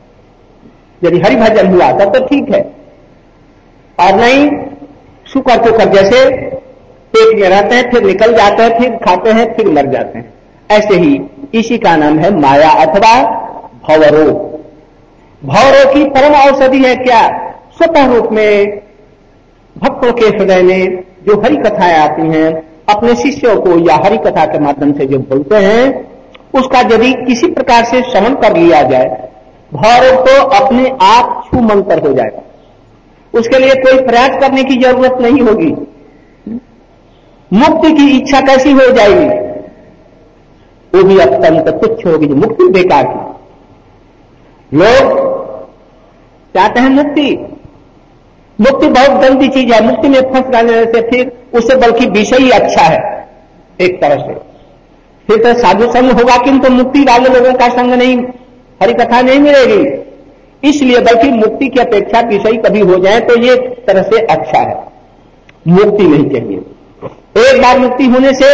यदि हरि भजन हुआ तब तो ठीक है, और नहीं शुकर कुकर जैसे पेट में रहते हैं, फिर निकल जाते हैं, फिर खाते हैं, फिर मर जाते हैं। ऐसे ही इसी का नाम है माया अथवा भवरोग। भवरोग की परम औषधि है क्या? स्वतः रूप में भक्तों के हृदय में जो हरि कथाएं आती हैं, अपने शिष्यों को या हरि कथा के माध्यम से जो बोलते हैं, उसका यदि किसी प्रकार से श्रवण कर लिया जाए, भवरोग तो अपने आप छू मंतर हो जाएगा। उसके लिए कोई प्रयास करने की जरूरत नहीं होगी। मुक्ति की इच्छा कैसी हो जाएगी? वो भी अत्यंत तुच्छ होगी। मुक्ति बेकार की। लोग चाहते हैं मुक्ति, मुक्ति बहुत गंदी चीज है। मुक्ति में फंस जाने से फिर उससे बल्कि विषय ही अच्छा है एक तरह से। फिर तो साधु संग होगा, किंतु मुक्ति वाले लोगों का संग नहीं, हरि कथा नहीं मिलेगी। इसलिए बल्कि मुक्ति की अपेक्षा विषय कभी हो जाए तो ये तरह से अच्छा है। मुक्ति नहीं चाहिए। एक बार मुक्ति होने से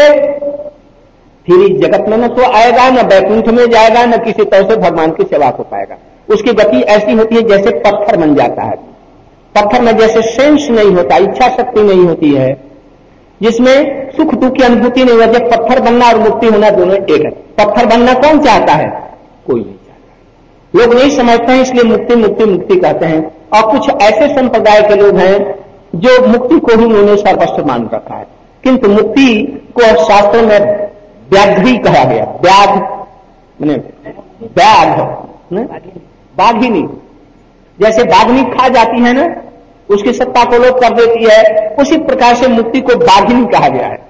फिर इस जगत में न तो आएगा, न वैकुंठ में जाएगा, न किसी तरह से भगवान की सेवा हो पाएगा। उसकी गति ऐसी होती है जैसे पत्थर बन जाता है। पत्थर में जैसे सेंस नहीं होता, इच्छा शक्ति नहीं होती है, जिसमें सुख दुख की अनुभूति नहीं होती। पत्थर बनना और मुक्ति होना दोनों एक है। पत्थर बनना कौन चाहता है? कोई नहीं चाहता। लोग नहीं समझते हैं, इसलिए मुक्ति मुक्ति मुक्ति कहते हैं। और कुछ ऐसे संप्रदाय के लोग हैं जो मुक्ति को ही उन्होंने सर्वस्व मान रखा है, किंतु मुक्ति को शास्त्रों में व्याघ्री कहा गया। व्याघ माने व्याघ, बाघिनी। जैसे बाघिनी खा जाती है ना, उसकी सत्ता को लोप कर देती है, उसी प्रकार से मुक्ति को बाघिनी कहा गया है।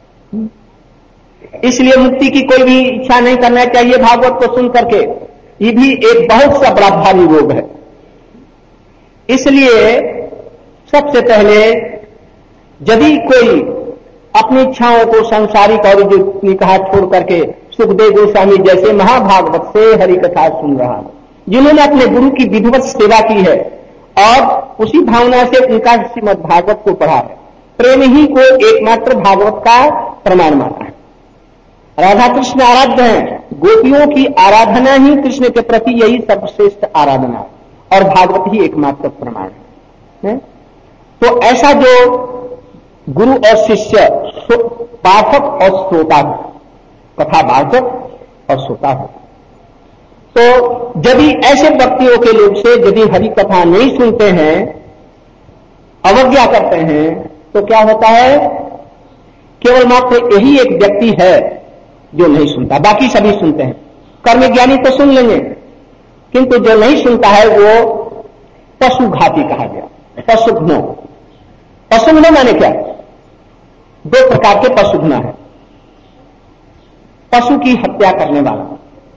इसलिए मुक्ति की कोई भी इच्छा नहीं करना चाहिए। भागवत को सुन करके ये भी एक बहुत सा बड़ा भारी रोग है। इसलिए सबसे पहले यदि कोई अपनी इच्छाओं को सांसारिक और जो कहा छोड़ करके सुखदेव गोस्वामी जैसे महाभागवत से हरि कथा सुन रहा है, जिन्होंने अपने गुरु की विधिवत सेवा की है और उसी भावना से उनका श्रीमद् भागवत को पढ़ा है। प्रेम ही को एकमात्र भागवत का प्रमाण माना है। राधा कृष्ण आराध्य हैं, गोपियों की आराधना ही कृष्ण के प्रति यही सर्वश्रेष्ठ आराधना है और भागवत ही एकमात्र प्रमाण है। तो ऐसा जो गुरु और शिष्य, पाठक और श्रोता हो, कथा वाचक और श्रोता हो, तो यदि ऐसे व्यक्तियों के लोग से यदि हरि कथा नहीं सुनते हैं, अवज्ञा करते हैं, तो क्या होता है? केवल मात्र यही एक व्यक्ति है जो नहीं सुनता, बाकी सभी सुनते हैं। कर्म ज्ञानी तो सुन लेंगे, किंतु जो नहीं सुनता है वो पशुघाती कहा गया। पशुघ्नो, पशुघ्नो माने क्या? दो प्रकार के पशुघ्ना है। पशु की हत्या करने वाला,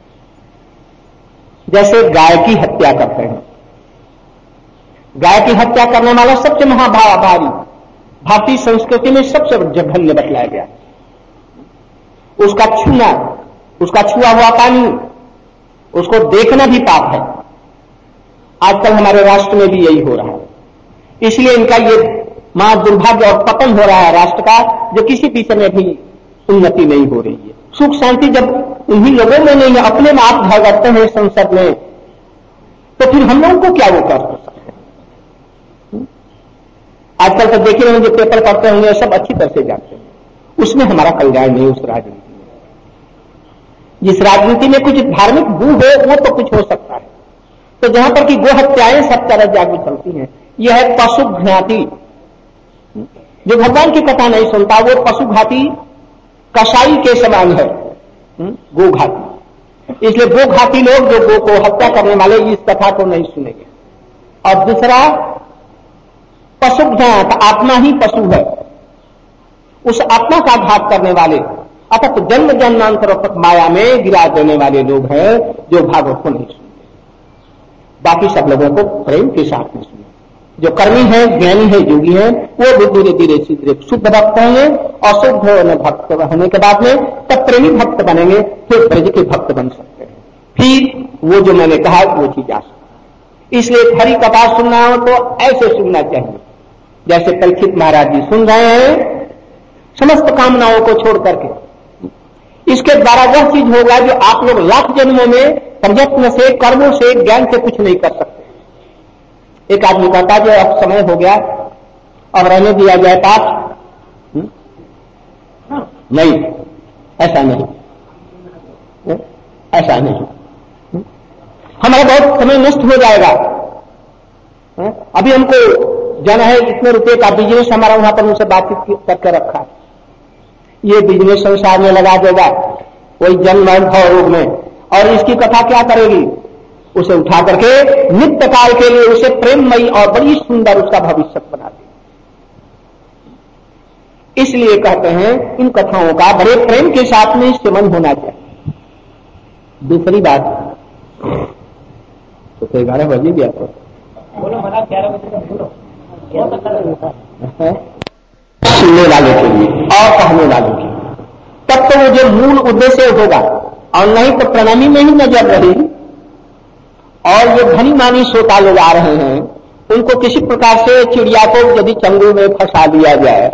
जैसे गाय की हत्या करते हैं। गाय की हत्या करने वाला सबसे महाभारी, भारतीय संस्कृति में सबसे जघन्य बतलाया गया। उसका छूना, उसका छुआ हुआ पानी, उसको देखना भी पाप है। आजकल हमारे राष्ट्र में भी यही हो रहा है। इसलिए इनका ये महा दुर्भाग्य और पतन हो रहा है राष्ट्र का, जो किसी विषय में भी उन्नति नहीं हो रही है। सुख शांति जब उन्हीं लोगों में नहीं है, अपने में आप झगड़ते हैं संसद में, तो फिर हम लोगों को क्या वो कर सकते हैं? आजकल तो देखे होंगे, पेपर पढ़ते होंगे, सब अच्छी तरह से जानते हैं। उसमें हमारा कल्याण नहीं, उस राजनीति में। जिस राजनीति में कुछ धार्मिक गुण हो वो तो कुछ हो सकता है। तो जहां पर कि गो हत्याएं सब तरह जागरूक चलती हैं, यह है पशुघाती। जो भगवान की कथा नहीं सुनता वो पशुघाती कसाई के समान है, गोघाती। इसलिए गोघाती लोग, जो गो को हत्या करने वाले, इस कथा को नहीं सुनेंगे। और दूसरा पशुघात, आत्मा ही पशु है, उस आत्मा का घात करने वाले, अतः जन्म जन्मांतरों तक माया में गिरा देने वाले लोग हैं जो भागवत को नहीं सुनते। बाकी सब लोगों को प्रेम के साथ में सुने। जो कर्मी है, ज्ञानी है, योगी है, वो भी धीरे धीरे धीरे शुद्ध भक्त होंगे और शुद्ध भक्त होने के बाद में तब प्रेमी भक्त बनेंगे, फिर ब्रज के भक्त बन सकते हैं। फिर वो जो मैंने कहा वो चीज आ सकती। इसलिए हरि कथा सुनना हो तो ऐसे सुनना चाहिए जैसे परीक्षित महाराज जी सुन रहे हैं, समस्त कामनाओं को छोड़ करके। इसके द्वारा वह चीज होगा जो आप लोग लाख जन्मों में प्रयत्न से, कर्मों से, ज्ञान से कुछ नहीं कर सकते। एक आदमी कहता जो अब समय हो गया, अब रहने दिया जाए पाप, नहीं, ऐसा नहीं, ऐसा नहीं, हमारा बहुत समय नष्ट हो जाएगा। अभी हमको जाना है, इतने रुपए का बिजनेस हमारा वहां पर उनसे बातचीत करके रखा, ये बिजनेस संसार में लगा देगा कोई जन्म भव रोग में, और इसकी कथा क्या करेगी? उसे उठा करके नित्य काल के लिए उसे प्रेममयी और बड़ी सुंदर उसका भविष्य बना दे। इसलिए कहते हैं इन कथाओं का बड़े प्रेम के साथ में सेवन होना चाहिए। दूसरी बात तो 11 बजे भी आता बोलो, बना 11 बजे सुनने वाले के लिए और कहने वाले के लिए, तब तो वो जो मूल उद्देश्य होगा, और नहीं तो प्रणामी में ही नजर रही। और ये धनी मानी श्रोता लोग आ रहे हैं, उनको किसी प्रकार से चिड़िया को यदि चंगुल में फंसा दिया जाए,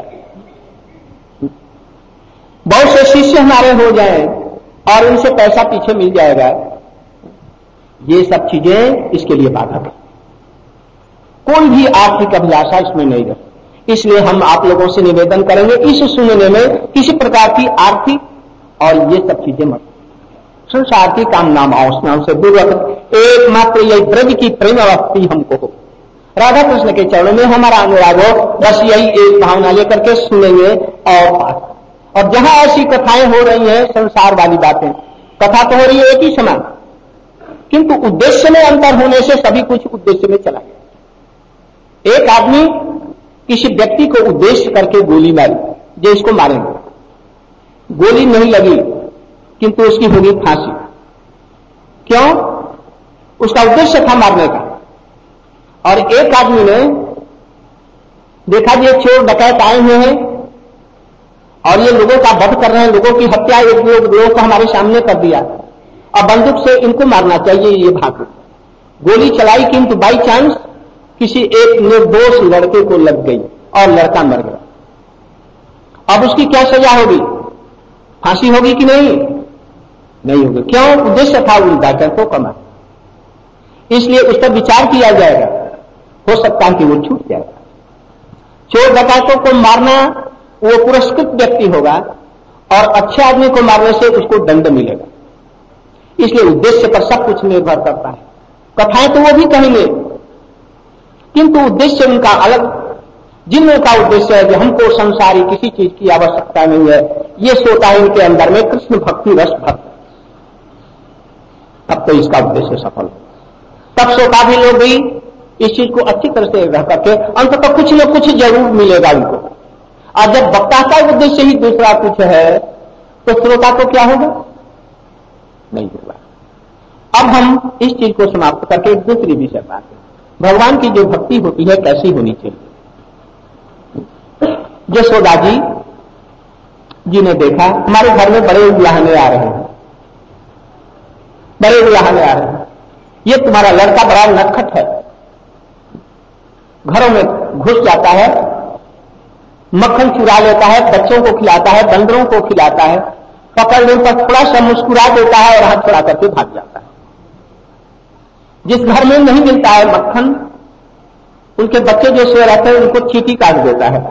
बहुत से शिष्य हमारे हो जाएं और उनसे पैसा पीछे मिल जाएगा, ये सब चीजें इसके लिए बाधक है। कोई भी आर्थिक अभिलाषा इसमें नहीं रहे। इसलिए हम आप लोगों से निवेदन करेंगे, इस सुनने में किसी प्रकार की आर्थिक और ये सब चीजें मत, संसार की कामना वासनाओं से दूर रख, एकमात्र यही ब्रज की प्रेम भक्ति हमको हो, राधा कृष्ण के चरणों में हमारा अनुराग हो, बस यही एक भावना लेकर के सुनेंगे। और जहां ऐसी कथाएं हो रही हैं, संसार वाली बातें, कथा तो हो रही है एक ही समान, किंतु उद्देश्य में अंतर होने से सभी कुछ उद्देश्य में चला गया। एक आदमी किसी व्यक्ति को उद्देश्य करके गोली मारी, जो इसको मारेंगे, गोली नहीं लगी किंतु उसकी होगी फांसी। क्यों? उसका उद्देश्य था मारने का। और एक आदमी ने देखा ये चोर डकैत आए हुए हैं और ये लोगों का वध कर रहे हैं, लोगों की हत्या एक लोगों को हमारे सामने कर दिया, अब बंदूक से इनको मारना चाहिए, ये भाग। गोली चलाई किंतु बाई चांस किसी एक निर्दोष लड़के को लग गई और लड़का मर गया। अब उसकी क्या सजा होगी? फांसी होगी कि नहीं? नहीं होगी। क्यों? उद्देश्य था उन डॉक्टर को मारना, इसलिए उस पर विचार किया जाएगा। हो सकता है कि वो छूट जाएगा। चोर डकैतों को मारना वो पुरस्कृत व्यक्ति होगा और अच्छे आदमी को मारने से उसको दंड मिलेगा। इसलिए उद्देश्य पर सब कुछ निर्भर करता है। कथाएं तो वो भी कहेंगे, किंतु उद्देश्य उनका अलग। जिनका उद्देश्य है कि हमको संसारी किसी चीज की आवश्यकता नहीं है, ये सोता है इनके अंदर में कृष्ण भक्ति रस भक्त, तब तो इसका उद्देश्य सफल हो। तब सोता भी लोग भी इस चीज को अच्छी तरह से रह करके अंततः कुछ न कुछ जरूर मिलेगा उनको। और जब वक्ता का उद्देश्य ही दूसरा कुछ है तो श्रोता को क्या होगा? नहीं होगा। अब हम इस चीज को समाप्त करके एक दूसरी विषय पर आते हैं। भगवान की जो भक्ति होती है कैसी होनी चाहिए? यशोदा जी ने देखा हमारे घर में बड़े उलाहने आ रहे हैं, बड़े उलाहने आ रहे हैं, ये तुम्हारा लड़का बड़ा नटखट है, घरों में घुस जाता है, मक्खन चुरा लेता है, बच्चों को खिलाता है, बंदरों को खिलाता है, पकड़ने पर थोड़ा सा मुस्कुरा देता है और हाथ छोड़ा करके भाग जाता है। जिस घर में नहीं मिलता है मक्खन, उनके बच्चे जो सो रहते हैं उनको चींटी काट देता है।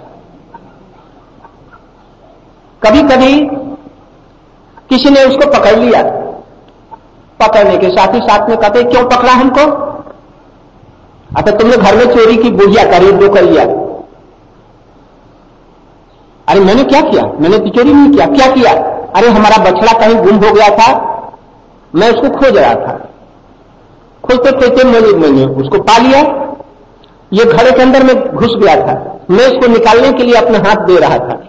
कभी कभी किसी ने उसको पकड़ लिया, पकड़ने के साथ ही साथ में कहते क्यों पकड़ा हमको? अच्छा तुमने घर में चोरी की बुढ़िया करी, दो कर लिया। अरे मैंने क्या किया? मैंने तो चोरी नहीं किया। क्या किया? अरे हमारा बछड़ा कहीं गुम हो गया था, मैं उसको खोज रहा था, खोजते खोजते मैंने उसको पा लिया, ये घर के अंदर में घुस गया था, मैं इसको निकालने के लिए अपने हाथ दे रहा था।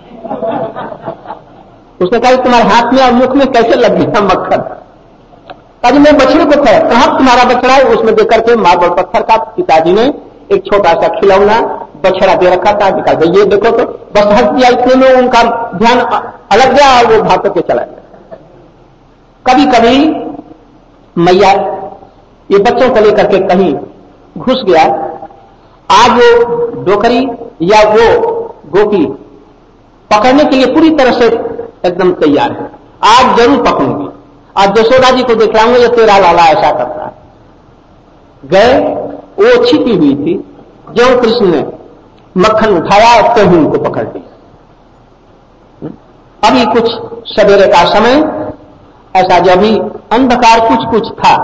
उसने कहा तुम्हारे हाथ में और मुख में कैसे लग गया मक्खन? अरे मैं बछड़े को था, कहां तुम्हारा बछड़ा है? उसमें देकर के मार्बल पत्थर का पिताजी ने एक छोटा सा खिलौना बछड़ा दे रखा था, निकाल के ये देखो तो बस हंस दिया। इतने में उनका ध्यान अलग गया और वो भाग के चला गया। कभी कभी मैया ये बच्चों को लेकर के कहीं घुस गया, आज वो डोकरी या वो गोपी पकड़ने के लिए पूरी तरह से एकदम तैयार है, आज जरूर पकड़ूंगी। आज यशोदा जी को देख रहा हूं ये तेरा लाला ऐसा करता है। गए, वो छिपी हुई थी, जो कृष्ण ने मक्खन उठाया और कहीं उनको पकड़ लिया। अभी कुछ सवेरे का समय ऐसा, जब भी अंधकार कुछ कुछ था,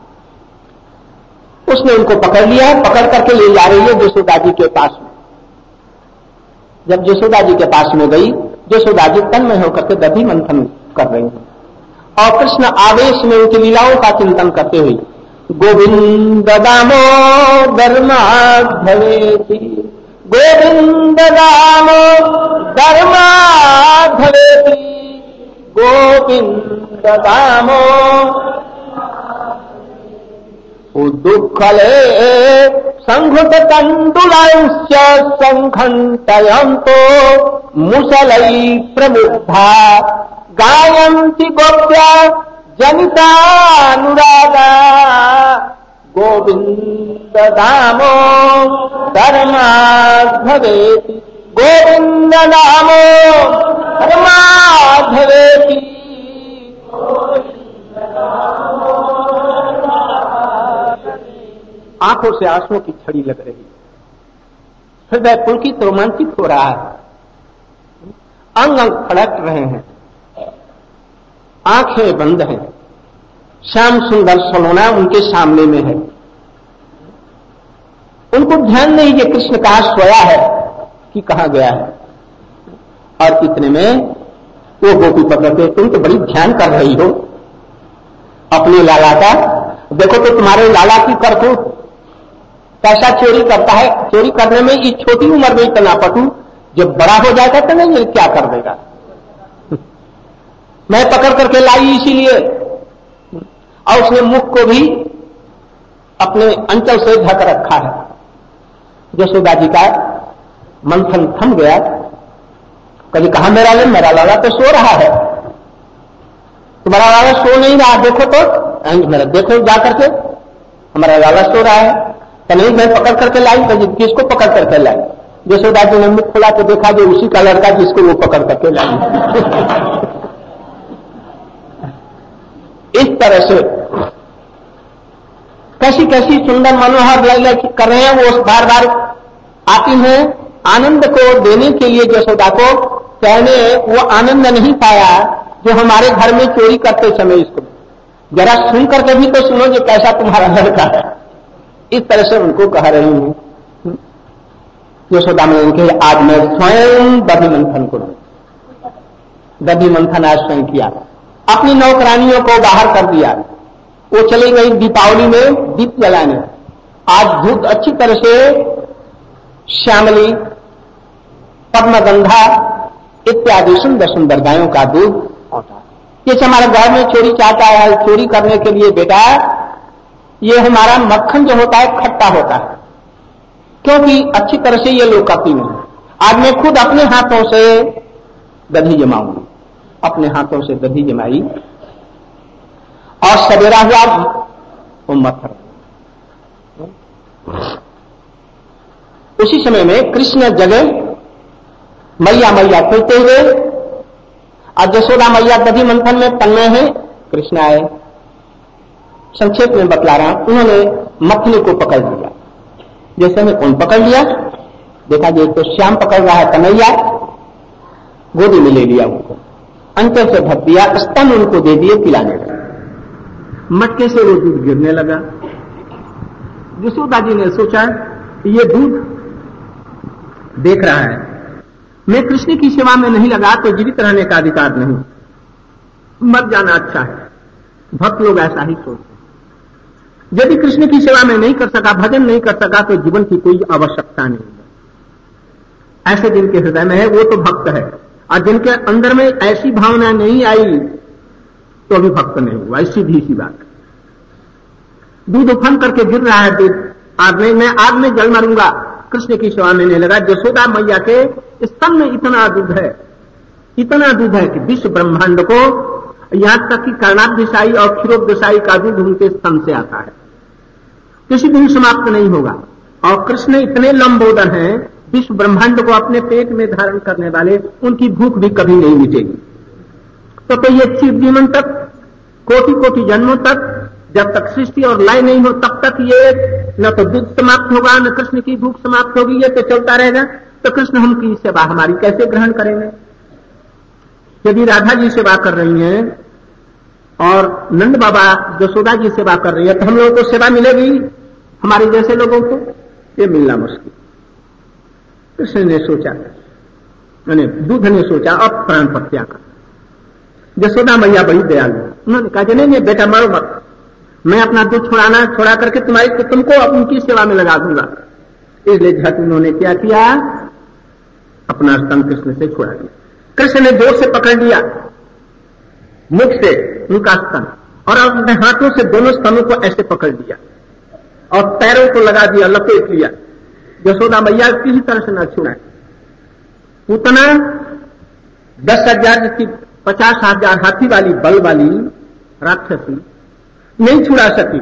उसने उनको पकड़ लिया, पकड़ करके ले जा रही है यशोदा जी के पास में। जब यशोदा जी के पास में गई, यशोदा जी तन्मय होकर के दधि मंथन कर रही हैं और कृष्ण आवेश में उनकी लीलाओं का चिंतन करते हुए गोविंद दामोदर माधवेति, गोविंद दामोदर माधवेति, गोविंद दामोदर दुःखले संघुत तंडुलांश्च संघंटयन्तो मुसलै प्रबुद्धा गायन्ति गोप्या जनितानुरागा गोविंद दामोदर माधवेति, गोविंद दामोदर माधवेति। आंखों से आंसुओं की छड़ी लग रही, हृदय पुलकित रोमांचित हो रहा है, अंग अंग फड़क रहे हैं, आंखें बंद हैं, श्याम सुंदर सलोना उनके सामने में है। उनको ध्यान नहीं कि कृष्ण कहां सोया है कि कहां गया है। और इतने में वो गोपी पकड़ते, तुम तो बड़ी ध्यान कर रही हो अपने लाला का, देखो तो तुम्हारे लाला की करतूत कैसा चोरी करता है। चोरी करने में इस छोटी उम्र में इतना पटू, जब बड़ा हो जाएगा तो नहीं क्या कर देगा। मैं पकड़ करके लाई इसीलिए। और उसने मुख को भी अपने अंचल से ढक रखा है। यशोदा जी का मंथन थम गया। कभी कहा मेरा लाला तो सो रहा है, तुम्हारा लाला सो नहीं रहा, देखो तो, मेरा देखो जाकर के हमारा लाला सो रहा है। तो नहीं मैं पकड़ करके लाई, तो किसको पकड़ करके लाई? यशोदा जी ने मुख खोला तो देखा जो उसी का लड़का जिसको वो पकड़ करके लाई। इस तरह से कैसी कैसी सुंदर मनोहर लय कर रहे हैं, वो बार बार आती हैं आनंद को देने के लिए यशोदा को। कहने वो आनंद नहीं पाया जो हमारे घर में चोरी करते समय, इसको जरा सुन करके भी तो सुनो जो कैसा तुम्हारा लड़का है। इस तरह से उनको कह रही हूं। यशोदा में उनके आज मैं स्वयं दधि मंथन को, दधि मंथन आज स्वयं किया, अपनी नौकरानियों को बाहर कर दिया, वो चली गई दीपावली में दीप जलाने। आज दूध अच्छी तरह से श्यामली, पद्मगंधा इत्यादि सुंदर सुंदर गायों का दूध होता है। जैसे हमारे घर में चोरी चाहता है, चोरी करने के लिए बेटा ये हमारा मक्खन जो होता है खट्टा होता है, क्योंकि अच्छी तरह से ये लोग करती नहीं। आज मैं खुद अपने हाथों से दही जमाऊंगी, अपने हाथों से दही जमाई और सवेरा हुआ वो मत्थर। उसी समय में कृष्ण जगह मैया मैया कहते हुए, और यशोदा मैया दधि मंथन में तन्मय है, कृष्ण आए। संक्षेप में बतला रहा हूं, उन्होंने मथनी को पकड़ लिया। जैसे में कौन पकड़ लिया देखा, जो तो श्याम पकड़ रहा है कन्हैया, गोदी में ले लिया उनको, अंतर से ढक दिया, स्तन उनको दे दिए पिलाने लगा। मटके से वो दूध गिरने लगा। यशोदा जी ने सोचा ये दूध देख रहा है, मैं कृष्ण की सेवा में नहीं लगा तो जीवित रहने का अधिकार नहीं, मर जाना अच्छा है। भक्त लोग ऐसा ही सोचते हैं, यदि कृष्ण की सेवा में नहीं कर सका, भजन नहीं कर सका तो जीवन की कोई आवश्यकता नहीं है। ऐसे जिनके हृदय में है वो तो भक्त है, और जिनके अंदर में ऐसी भावना नहीं आई तो भी भक्त नहीं हुआ। सीधी सी बात, दूध उफन करके गिर रहा है दूध, आज मैं आग में जल मरूंगा, कृष्ण की सेवा में नहीं लगा। यशोदा मैया के स्तन में इतना दूध है, इतना दूध है कि विश्व ब्रह्मांड को, यहां तक कि कर्णाभ्यसाई और क्षीरोदशाई का दूध उनके स्तन से आता है, किसी दिन समाप्त नहीं होगा। और कृष्ण इतने लंबोदर हैं, विश्व ब्रह्मांड को अपने पेट में धारण करने वाले, उनकी भूख भी कभी नहीं मिटेगी। तो ये चिरजीवन तक, कोटि कोटि जन्मों तक, जब तक सृष्टि और लय नहीं हो तब तक ये न तो दूध समाप्त होगा न कृष्ण की भूख समाप्त होगी, ये तो चलता रहेगा। तो कृष्ण हम की सेवा हमारी कैसे ग्रहण करेंगे? यदि राधा जी सेवा कर रही हैं और नंद बाबा यशोदा जी सेवा कर रही है तो हम लोगों को सेवा मिलेगी? हमारे जैसे लोगों को ये मिलना मुश्किल। कृष्ण ने सोचा, मैंने दूध ने सोचा अब प्राण पत्या का। यशोदा मैया बड़ी दयालु, उन्होंने कहा नहीं बेटा मरो मत, मैं अपना दूध छोड़ा करके तुमको उनकी सेवा में लगा दूंगा। इसलिए झट उन्होंने क्या किया, अपना स्तन कृष्ण से छुड़ा दिया। कृष्ण ने जोर से पकड़ लिया मुख से उनका स्तन, और अपने हाथों से दोनों स्तनों को ऐसे पकड़ लिया और पैरों को लगा दिया, लपेट लिया। यशोदा मैया किसी तरह से न छुड़ाए। उतना 10,000 की 50,000 हाथी वाली बल वाली राक्षसी नहीं छुड़ा सकी,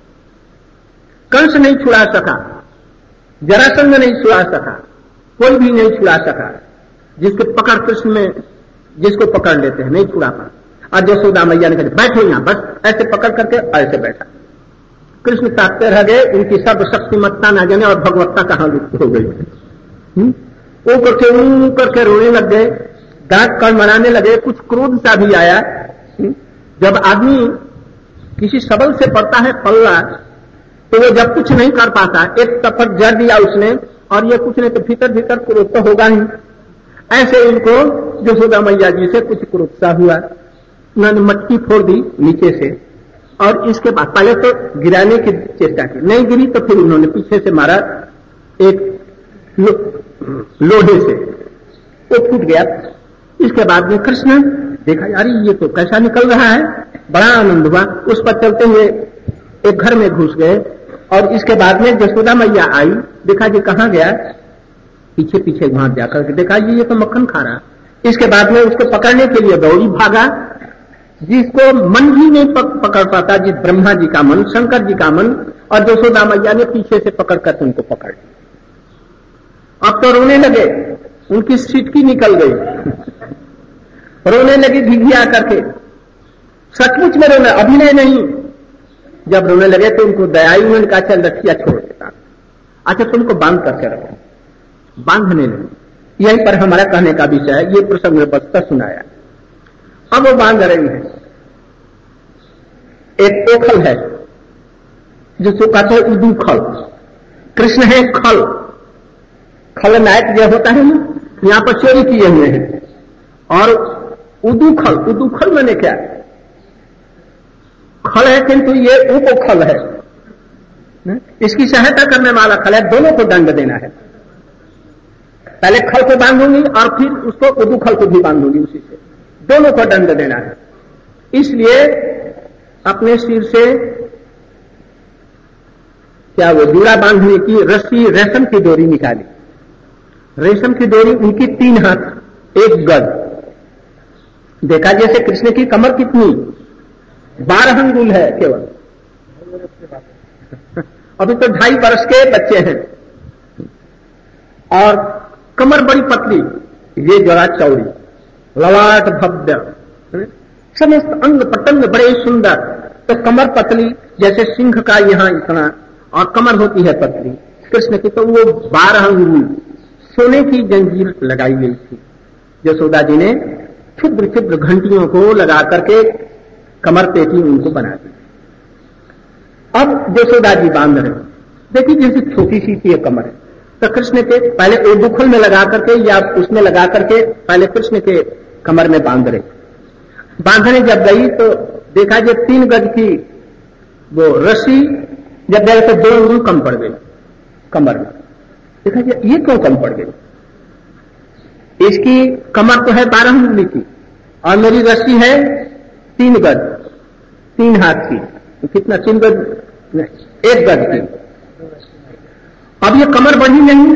कंस नहीं छुड़ा सका, जरासंध नहीं छुड़ा सका, कोई भी नहीं छुड़ा सका। जिसके पकड़ कृष्ण में जिसको पकड़ लेते हैं नहीं छुड़ा पा। और यशोदा मैया ने कहा बैठो यहां, बस ऐसे पकड़ करके ऐसे बैठा। कृष्ण ताकते रह गए, उनकी सब शक्तिमत्ता न जाने और भगवत्ता कहां लुप्त हो गई। वो करके रोने लग गए, दांत कड़मड़ाने लगे, कुछ क्रोध सा भी आया। जब आदमी किसी सबल से पड़ता है पल्ला तो वो जब कुछ नहीं कर पाता, एक तपक जड़ दिया उसने, और ये कुछ नहीं तो भीतर भीतर क्रोध तो होगा ही। ऐसे इनको यशोदा मैया जी से कुछ क्रोध सा हुआ, उन्होंने मटकी फोड़ दी नीचे से, और इसके बाद पहले तो गिराने की चेष्टा की, नहीं गिरी तो फिर उन्होंने पीछे से मारा एक लोहे से, वो फूट गया। इसके बाद में कृष्ण देखा यार ये तो कैसा निकल रहा है, बड़ा आनंद हुआ। उस पर चलते हुए एक घर में घुस गए, और इसके बाद में यशोदा मैया आई, देखा जी कहां गया, पीछे पीछे वहां जाकर के देखा ये तो मक्खन खा रहा। इसके बाद में उसको पकड़ने के लिए दौड़ी भागा, जिसको मन भी नहीं पकड़ पाता, जिस ब्रह्मा जी का मन, शंकर जी का मन, और यशोदा मैया ने पीछे से पकड़ कर उनको पकड़ लिया। अब तो रोने लगे, उनकी सिटकी निकल गई, रोने लगी घिघिया करके, सचमुच में रोने, अभिनय नहीं। जब रोने लगे तो उनको दयाई, उन्होंने कहा चल रखिया छोड़ देता, अच्छा तुमको बांध करके रखो, बांधने लगे। यहीं पर हमारा कहने का विषय है, ये प्रसंग में बस्ता सुनाया। अब वो बांध रही है, एक ओखल है जिसको कहते हैं उदू खल, कृष्ण है खल, खलनायक जो होता है ना, यहां पर चोरी किए हुए हैं, और उदूखल, उदूखल मैंने क्या खल है, किंतु ये उपखल है, इसकी सहायता करने वाला खल है, दोनों को दंड देना है। पहले खल को बांधूंगी और फिर उसको उदूखल को भी बांधूंगी, उसी से दोनों को दंड देना है। इसलिए अपने सिर से क्या वो जूड़ा बांधने की रस्सी, रेशम की डोरी निकाली, रेशम की डोरी उनकी 3 हाथ 1 गज, देखा जैसे कृष्ण की कमर कितनी 12 अंगुल है केवल, अभी तो 2.5 वर्ष के बच्चे हैं, और कमर बड़ी पतली, ये जरा चौड़ी, ललाट भव्य, समस्त अंग पतंग बड़े सुंदर, तो कमर पतली जैसे सिंह का यहां इतना, और कमर होती है पतली कृष्ण की, तो वो 12 अंगुल सोने की जंजीर लगाई गई थी। यशोदा जी ने क्षुद्र क्षुद्र घंटियों को लगा करके कमर पेटी उनको बना दी। अब यशोदा जी बांध रहे, देखिए जैसे छोटी सी थी कमर है, तो कृष्ण के पहले उदूखल में लगा करके या उसमें लगा करके पहले कृष्ण के कमर में बांध रहे। बांधने जब गई तो देखा जब 3 गज की वो रस्सी जब गए तो 2 अंगुल कम पड़ गई कमर में। देखा ये क्यों कम पड़ गई, इसकी कमर तो है 12 अंगुली की और मेरी रस्सी है 3 गज, 3 हाथ की, तो कितना 3 गज 1 गज की। अब ये कमर बढ़ी नहीं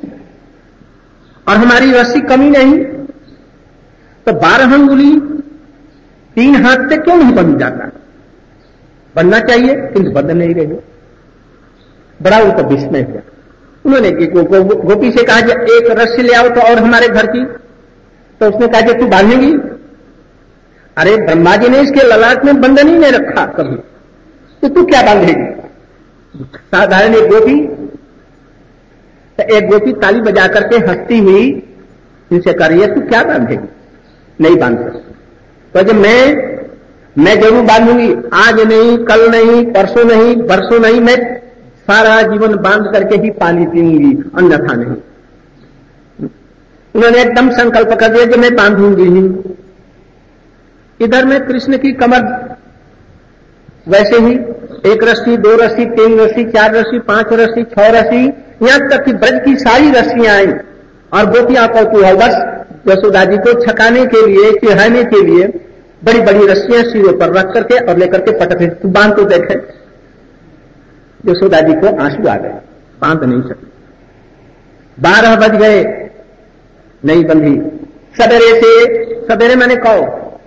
और हमारी रस्सी कमी नहीं, तो 12 अंगुली 3 हाथ से क्यों नहीं बन जाता, बनना चाहिए किंतु बन नहीं रही। बड़ा उनको विस्मय हुआ। उन्होंने गोपी से कहा कि एक रस्सी ले आओ तो और हमारे घर की, तो उसने कहा कि तू बांधेगी, अरे ब्रह्मा जी ने इसके ललाट में बंधन ही नहीं रखा कभी, तो तू क्या बांधेगी। साधारण एक गोपी, तो एक गोपी ताली बजा करके हंसती हुई इनसे कर रही है, तू क्या बांधेगी, नहीं बांध सकती। तो जब मैं जरूर बांधूंगी, आज नहीं, कल नहीं, परसों नहीं, बरसों नहीं, मैं सारा जीवन बांध करके ही पानी पीऊंगी, अन्यथा नहीं। उन्होंने एकदम संकल्प कर दिया कि मैं बांधूंगी ही। इधर में कृष्ण की कमर वैसे ही 1 रस्सी, 2 रस्सी, 3 रस्सी, 4 रस्सी, 5 रस्सी, 6 रस्सी, यहां तक कि ब्रज की सारी रस्सियां आई और गोपियां कौतूहल बस यशोदा जी को छकाने के लिए, चिढ़ाने के लिए बड़ी बड़ी रस्सियां सिरों पर रख करके और लेकर के पटक रही, तू बांध तो देखे। यशोदा जी को आंसू आ गए, बांध नहीं सके। 12 बज गए, नहीं बंधी। सवेरे मैंने कहो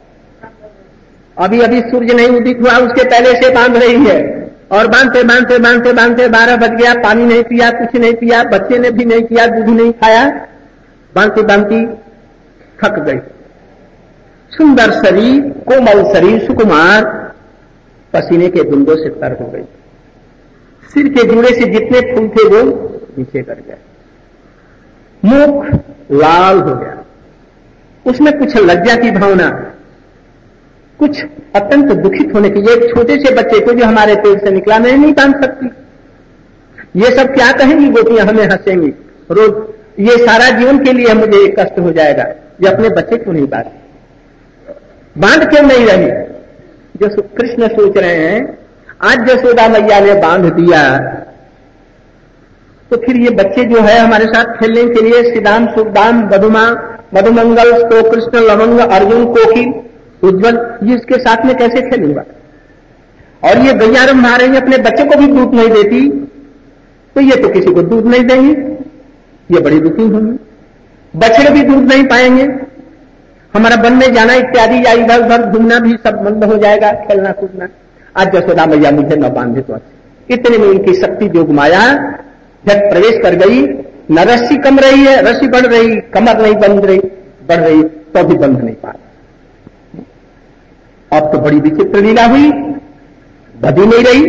अभी अभी सूर्य नहीं उदित हुआ, उसके पहले से बांध रही है, और बांधते बांधते बांधते बांधते 12 बज गया, पानी नहीं पिया, कुछ नहीं पिया, बच्चे ने भी नहीं पिया, दूध नहीं खाया, बांधती बांधती थक गई। सुंदर शरीर, कोमल शरीर, सुकुमार, पसीने के बूंदों से तर हो गई। सिर के जूड़े से जितने फूल थे वो नीचे कर गए, मुख लाल हो गया, उसमें कुछ लज्जा की भावना, कुछ अत्यंत दुखित होने की। एक छोटे से बच्चे को जो हमारे पेट से निकला, मैं नहीं बांध सकती, ये सब क्या कहेंगी गोपियां, हमें हंसेंगी रोज, ये सारा जीवन के लिए मुझे एक कष्ट हो जाएगा, ये अपने बच्चे को नहीं बांध क्यों नहीं रही। जो कृष्ण सोच रहे हैं, आज यशोदा मैया ने बांध दिया तो फिर ये बच्चे जो है हमारे साथ खेलने के लिए श्रीदाम, सुखदाम, मधुमा, मधुमंगल, तो कृष्ण, लवंग, अर्जुन, कोकिल, उज्जवल, ये इसके साथ में कैसे खेलूंगा। और ये गैया रंभा रही है, अपने बच्चे को भी दूध नहीं देती, तो ये तो किसी को दूध नहीं देंगी, ये बड़ी दुखी होंगी। बछड़े भी दूध नहीं पाएंगे, हमारा वन में जाना इत्यादि या इधर उधर घूमना भी सब बंद हो जाएगा, खेलना कूदना। आज जसोदा मैया मुझे न बांधे तो अच्छे। इतने में उनकी शक्ति जोग माया जब प्रवेश कर गई, न रस्सी कम रही है, रस्सी बढ़ रही, कमर नहीं बंध रही, बढ़ रही तो भी बंध नहीं पा रही। अब तो बड़ी विचित्र लीला हुई, बधी नहीं रही।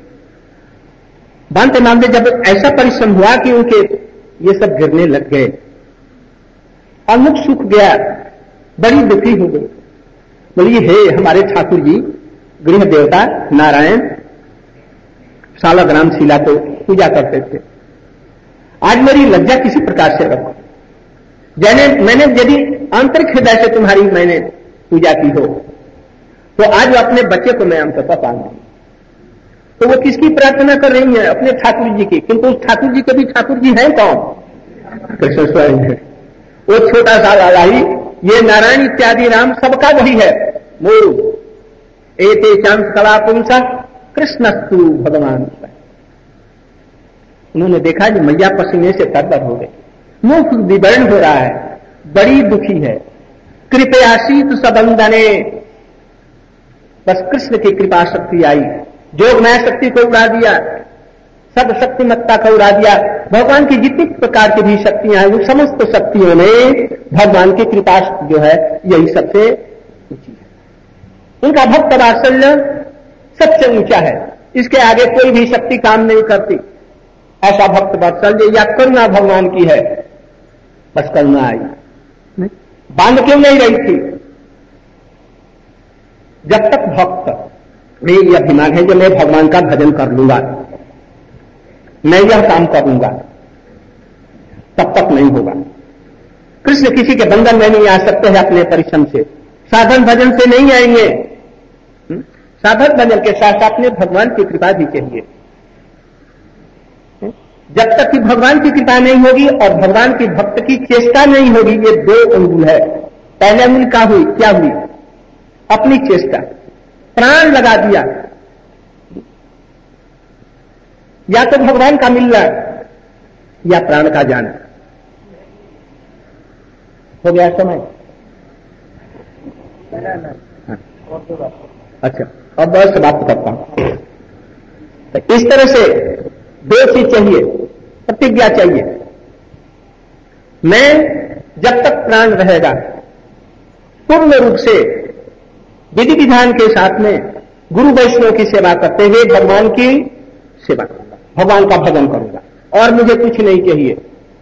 बांधते बांधते जब ऐसा परिश्रम हुआ कि उनके ये सब गिरने लग गए और मुख सूख गया, बड़ी दुखी हो गई। बोलिए हे हमारे ठाकुर जी, गृह देवता नारायण सालग्राम शिला को पूजा करते थे, आज मेरी लज्जा किसी प्रकार से रखो। मैंने यदि आंतरिक हृदय से तुम्हारी मैंने पूजा की हो तो आज वो अपने बच्चे को मैं अंततः पाऊंगी। तो वो किसकी प्रार्थना कर रही है? अपने ठाकुर जी की। किंतु उस ठाकुर जी के भी ठाकुर जी हैं कौन? कृष्ण स्वयं है। वो छोटा सा लाला ही, ये नारायण इत्यादि राम सबका वही है। मोरू एते चांद कला पुंसा कृष्णस्तु भगवान। उन्होंने देखा कि मैया पसीने से तरबतर हो गई, मुख विवर्ण हो रहा है, बड़ी दुखी है। कृपया शीत सबंदने, बस कृष्ण की कृपा शक्ति आई, जोगमय शक्ति को उड़ा दिया, सब शक्तिमत्ता को उड़ा दिया। भगवान की जितनी प्रकार की भी शक्तियां हैं, समस्त शक्तियों ने भगवान की कृपा जो है यही सबसे ऊंची है। उनका भक्त वात्सल्य सबसे ऊंचा है, इसके आगे कोई भी शक्ति काम नहीं करती। ऐसा भक्त वात्सल्य या करुणा भगवान की है, बस करुणा आई। बांध क्यों नहीं रही थी? जब तक भक्त में यह दिमाग है कि मैं भगवान का भजन कर लूंगा, मैं यह काम करूंगा, तब तक नहीं होगा। कृष्ण किसी के बंधन में नहीं आ सकते हैं अपने परिश्रम से, साधन भजन से नहीं आएंगे। साधन भजन के साथ साथ में भगवान की कृपा भी चाहिए। जब तक कि भगवान की कृपा नहीं होगी और भगवान की भक्त की चेष्टा नहीं होगी, ये दो अंगुल है। पहले अंगुल क्या हुई? अपनी चेष्टा, प्राण लगा दिया। या तो भगवान का मिलना या प्राण का जाना। हो गया समय? अच्छा, अब बस समाप्त करता हूं। तो इस तरह से दो चीज चाहिए, प्रतिज्ञा चाहिए। मैं जब तक प्राण रहेगा पूर्ण रूप से विधि विधान के साथ में गुरु वैष्णव की सेवा करते हुए भगवान की सेवा करूंगा, भगवान का भजन करूंगा और मुझे कुछ नहीं चाहिए।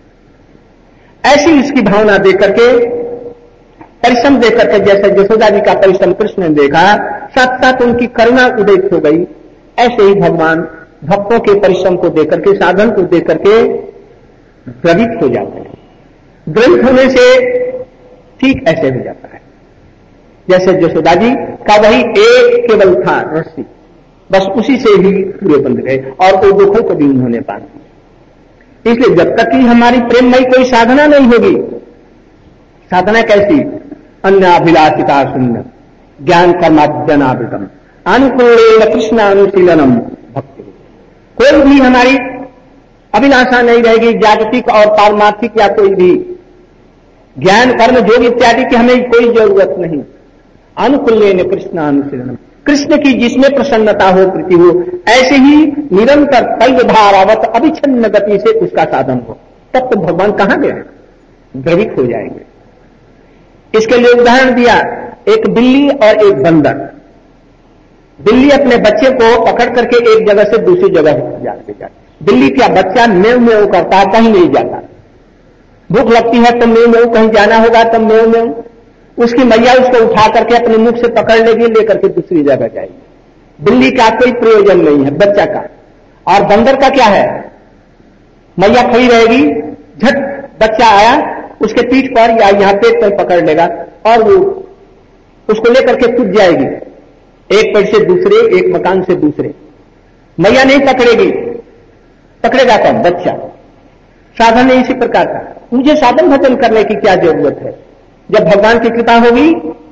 ऐसी इसकी भावना देकर के, परिश्रम देकर के, जैसे यशोदा जी का परिश्रम कृष्ण ने देखा, साथ साथ उनकी करुणा उदित हो गई। ऐसे ही भगवान भक्तों के परिश्रम को देकर के, साधन को देकर के द्रवित हो जाते हैं। द्रवित होने से ठीक ऐसे हो जाता है जैसे यशोदा जी का वही एक केवल था रस्सी, बस उसी से ही पूरे बंध गए और वो दुखों को भी उन्होंने बांध दिया। इसलिए जब तक कि हमारी प्रेममयी कोई साधना नहीं होगी, साधना कैसी? अन्याभिलाषिता शून्य ज्ञान कर्माद्यनावृतम अनुकूलेन कृष्ण अनुशीलनम भक्ति। कोई भी हमारी अभिलाषा नहीं रहेगी, जागतिक और पारमार्थिक या कोई भी ज्ञान कर्म योग इत्यादि की हमें कोई जरूरत नहीं। अनुकूलेन कृष्ण अनुशीलनम, कृष्ण की जिसमें प्रसन्नता हो, प्रीति हो, ऐसे ही निरंतर तैलधारावत अभिछन्न गति से उसका साधन हो, तब तो भगवान कहां गए? द्रवित हो जाएंगे। इसके लिए उदाहरण दिया, एक बिल्ली और एक बंदर। बिल्ली अपने बच्चे को पकड़ करके एक जगह से दूसरी जगह जाते। बिल्ली का बच्चा मेव मेव करता, कहीं नहीं जाता। भूख लगती है तो मेव मेव, कहीं जाना होगा तो मेव मेव। उसकी मैया उसको उठा करके अपने मुख से पकड़ लेगी, लेकर के दूसरी जगह जाएगी। बिल्ली का कोई प्रयोजन नहीं है बच्चा का। और बंदर का क्या है? मैया खड़ी रहेगी, झट बच्चा आया उसके पीठ पर या यहां पेट पर पकड़ लेगा और वो उसको लेकर के कूद जाएगी, एक पेड़ से दूसरे, एक मकान से दूसरे। मैया नहीं पकड़ेगी, पकड़ेगा कौन? बच्चा। साधन इसी प्रकार का। मुझे साधन भजन करने की क्या जरूरत है? जब भगवान की कृपा होगी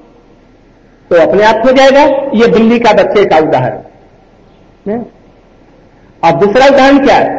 तो अपने आप हो जाएगा। ये बिल्ली का बच्चे का उदाहरण। और दूसरा उदाहरण क्या है?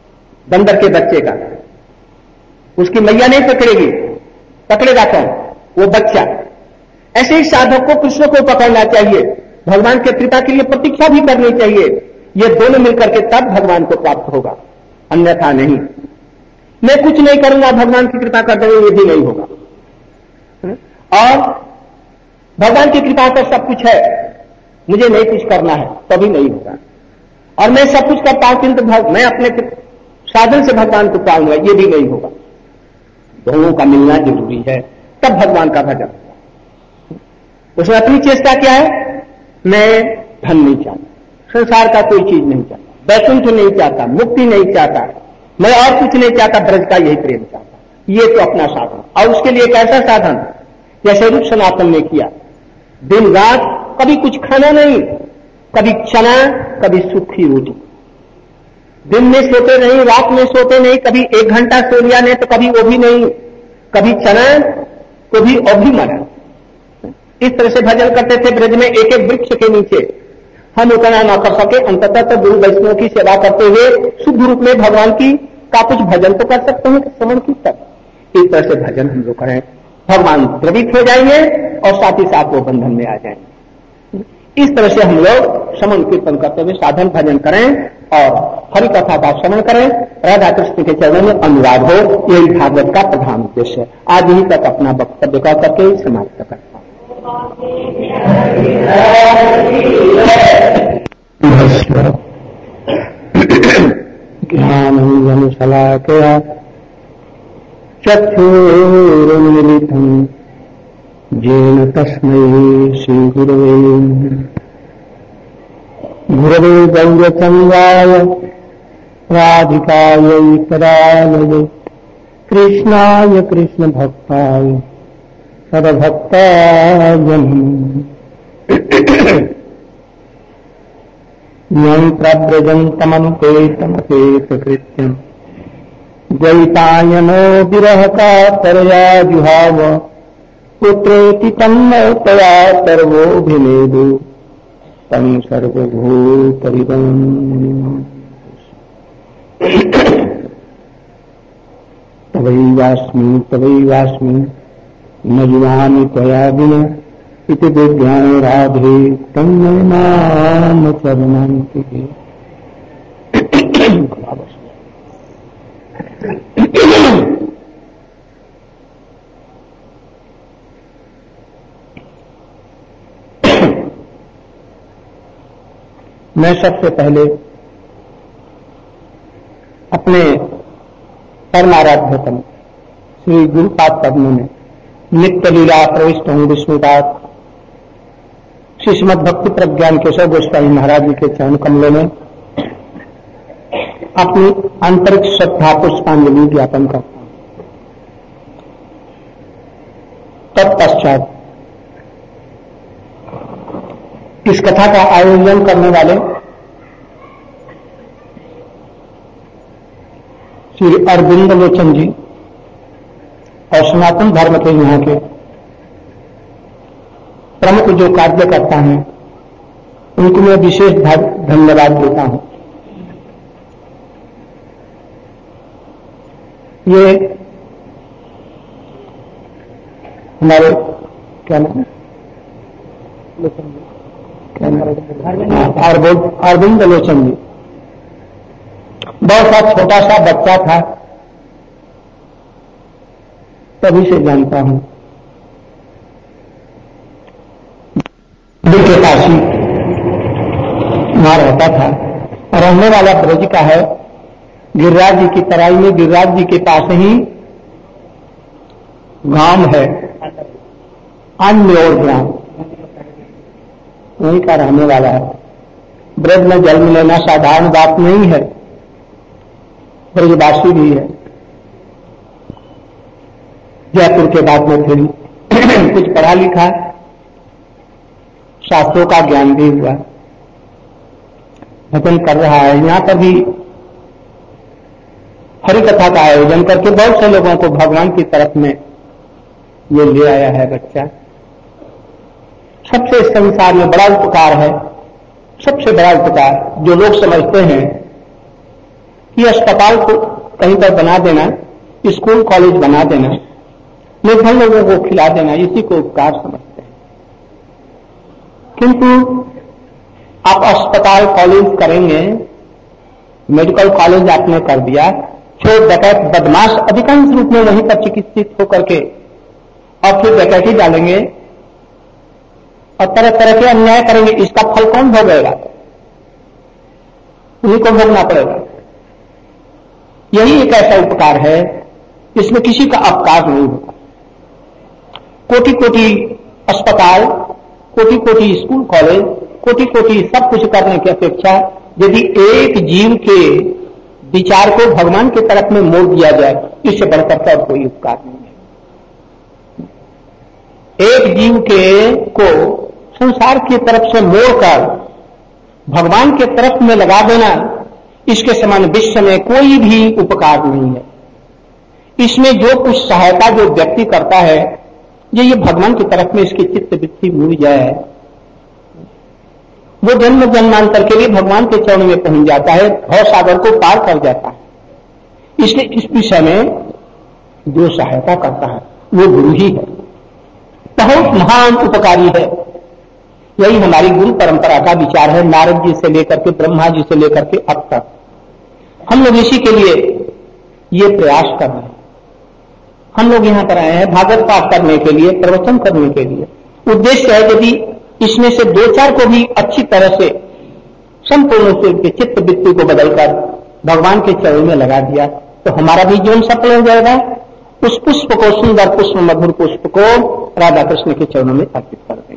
बंदर के बच्चे का। उसकी मैया नहीं पकड़ेगी, पकड़ेगा कौन? वो बच्चा। ऐसे ही साधक को कृष्ण को पकड़ना चाहिए, भगवान की कृपा के लिए प्रतीक्षा भी करनी चाहिए। ये दोनों मिलकर के तब भगवान को प्राप्त होगा, अन्यथा नहीं। मैं कुछ नहीं करूंगा, भगवान की कृपा कर देंगे, ये भी नहीं होगा। और भगवान की कृपा तो सब कुछ है, मुझे नहीं कुछ करना है, तभी नहीं होगा। और मैं सब कुछ करता हूं किंतु मैं अपने साधन से भगवान को पाऊंगा, ये भी नहीं होगा। दोनों का मिलना जरूरी है, तब भगवान का भजन होगा। उसमें अपनी चेष्टा क्या है? मैं धन नहीं चाहता, संसार का कोई चीज नहीं चाहता, वैकुंठ नहीं चाहता, मुक्ति नहीं चाहता, मैं और कुछ नहीं चाहता, ब्रज का यही प्रेम चाहता। ये तो अपना साधन। और उसके लिए एक ऐसा साधन जैसे रूप सनातन ने किया, दिन रात कभी कुछ खाना नहीं, कभी चना, कभी सूखी रोटी, दिन में सोते नहीं, रात में सोते नहीं, कभी 1 घंटा सो लिया नहीं तो कभी वो भी नहीं, कभी चना कभी और भी मरा। इस तरह से भजन करते थे ब्रज में, एक एक वृक्ष के नीचे। हम उतना न कर सके, अंततः तो गुरु वैष्णव की सेवा करते हुए शुद्ध रूप में भगवान की का कुछ भजन तो कर सकते हैं, श्रवण कीर्तन। इस तरह से भजन हम लोग करें, भगवान द्रवित हो जाएंगे और साथ ही साथ वो बंधन में आ जाएंगे। इस तरह से हम लोग श्रवण कीर्तन करते हुए साधन भजन करें और हरि कथा का श्रवण करें, राधा कृष्ण के चरणों में अनुराग हो, यही भागवत का प्रधान उद्देश्य है। आज यही तक अपना वक्तव्य का करके समाप्त करता हूं। ज्ञानं शलाकया चक्षुरुन्मीलितं येन तस्मै गुरवे गौरचन्द्राय राधिकायै तदालये कृष्णाय कृष्णभक्ताय सदभक्ताय यं प्रव्रजन्तमनुपेतमपेतकृत्यम् द्वैपायनो विरहका परया जुहाव पुत्रेति तन्मयतया सर्वोऽभिनेदु तं सर्वभूतहितं तवैवास्मि न युवानि त्वया विना इति विज्ञान राधे तन्मय नाम चरणान्ते। मैं सबसे पहले अपने परमाराध्यतम श्री गुरुपाद पद्म में नित्य लीला प्रविष्ट हूं विष्णुदास श्री श्रीमद् भक्ति प्रज्ञान केशव गोस्वामी महाराज जी के चरण कमलों में अपनी आंतरिक श्रद्धा पुष्पांजलि ज्ञापन करता हूं। तत्पश्चात इस कथा का आयोजन करने वाले श्री अरविंद लोचन जी और सनातन धर्म के यहाँ के प्रमुख जो कार्यकर्ता हैं उनको मैं विशेष धन्यवाद देता हूं। ये हमारे क्या नाम है, अरविंद लोचन जी बहुत सा छोटा सा बच्चा था, तभी से जानता हूं। के पास ही वहां रहता था, रहने वाला ब्रज का है, गिरिराज जी की तराई में गिरिराज जी के पास ही गांव है, अन्योर ग्राम, वहीं का रहने वाला है। ब्रज में जन्म लेना साधारण बात नहीं है, ब्रजवासी भी है। जयपुर के बाद में फिर कुछ पढ़ा लिखा, शास्त्रों का ज्ञान भी हुआ, भजन कर रहा है। यहां पर भी हरि कथा का आयोजन करके बहुत से लोगों को भगवान की तरफ में ये ले आया है बच्चा। सबसे संसार में बड़ा उपकार है, सबसे बड़ा उपकार जो लोग समझते हैं कि अस्पताल को कहीं पर बना देना, स्कूल कॉलेज बना देना, निर्धन लोगों को खिला देना, इसी को उपकार समझते हैं। किंतु आप अस्पताल कॉलेज करेंगे, मेडिकल कॉलेज आपने कर दिया, चोर डकैत बदमाश अधिकांश रूप में वहीं पर चिकित्सित होकर के और फिर डकैती डालेंगे और तरह तरह के अन्याय करेंगे, इसका फल कौन भोगेगा? उन्हीं को भोगना पड़ेगा। यही एक ऐसा उपकार है इसमें किसी का अपकार नहीं होगा। कोटि कोटि अस्पताल, कोटि कोटि स्कूल कॉलेज, कोटि कोटि सब कुछ करने की अपेक्षा यदि एक जीव के विचार को भगवान की तरफ में मोड़ दिया जाए, इससे बढ़कर और कोई उपकार नहीं है। एक जीव के को संसार की तरफ से मोड़कर भगवान के तरफ में लगा देना, इसके समान विश्व में कोई भी उपकार नहीं है। इसमें जो कुछ सहायता जो व्यक्ति करता है, ये भगवान की तरफ में इसकी चित्त वृत्ति मुड़ जाए, वो जन्म जन्मांतर के लिए भगवान के चरण में पहुंच जाता है, भव सागर को पार कर जाता है। इसलिए इस विषय में जो सहायता करता है वो गुरु ही है, बहुत महान उपकारी है। यही हमारी गुरु परंपरा का विचार है। नारद जी से लेकर के ब्रह्मा जी से लेकर के अब तक हम लोग इसी के लिए ये प्रयास कर रहे हैं। हम लोग यहां पर आए हैं भागवत पाठ करने के लिए, प्रवचन करने के लिए। उद्देश्य है यदि इसमें से दो चार को भी अच्छी तरह से संपूर्ण से उनके चित्त वृत्ति को बदलकर भगवान के चरण में लगा दिया तो हमारा भी जीवन सफल हो जाएगा। उस पुष्प को, सुंदर पुष्प मधुर पुष्प को राधा कृष्ण के चरणों में अर्पित कर देंगे,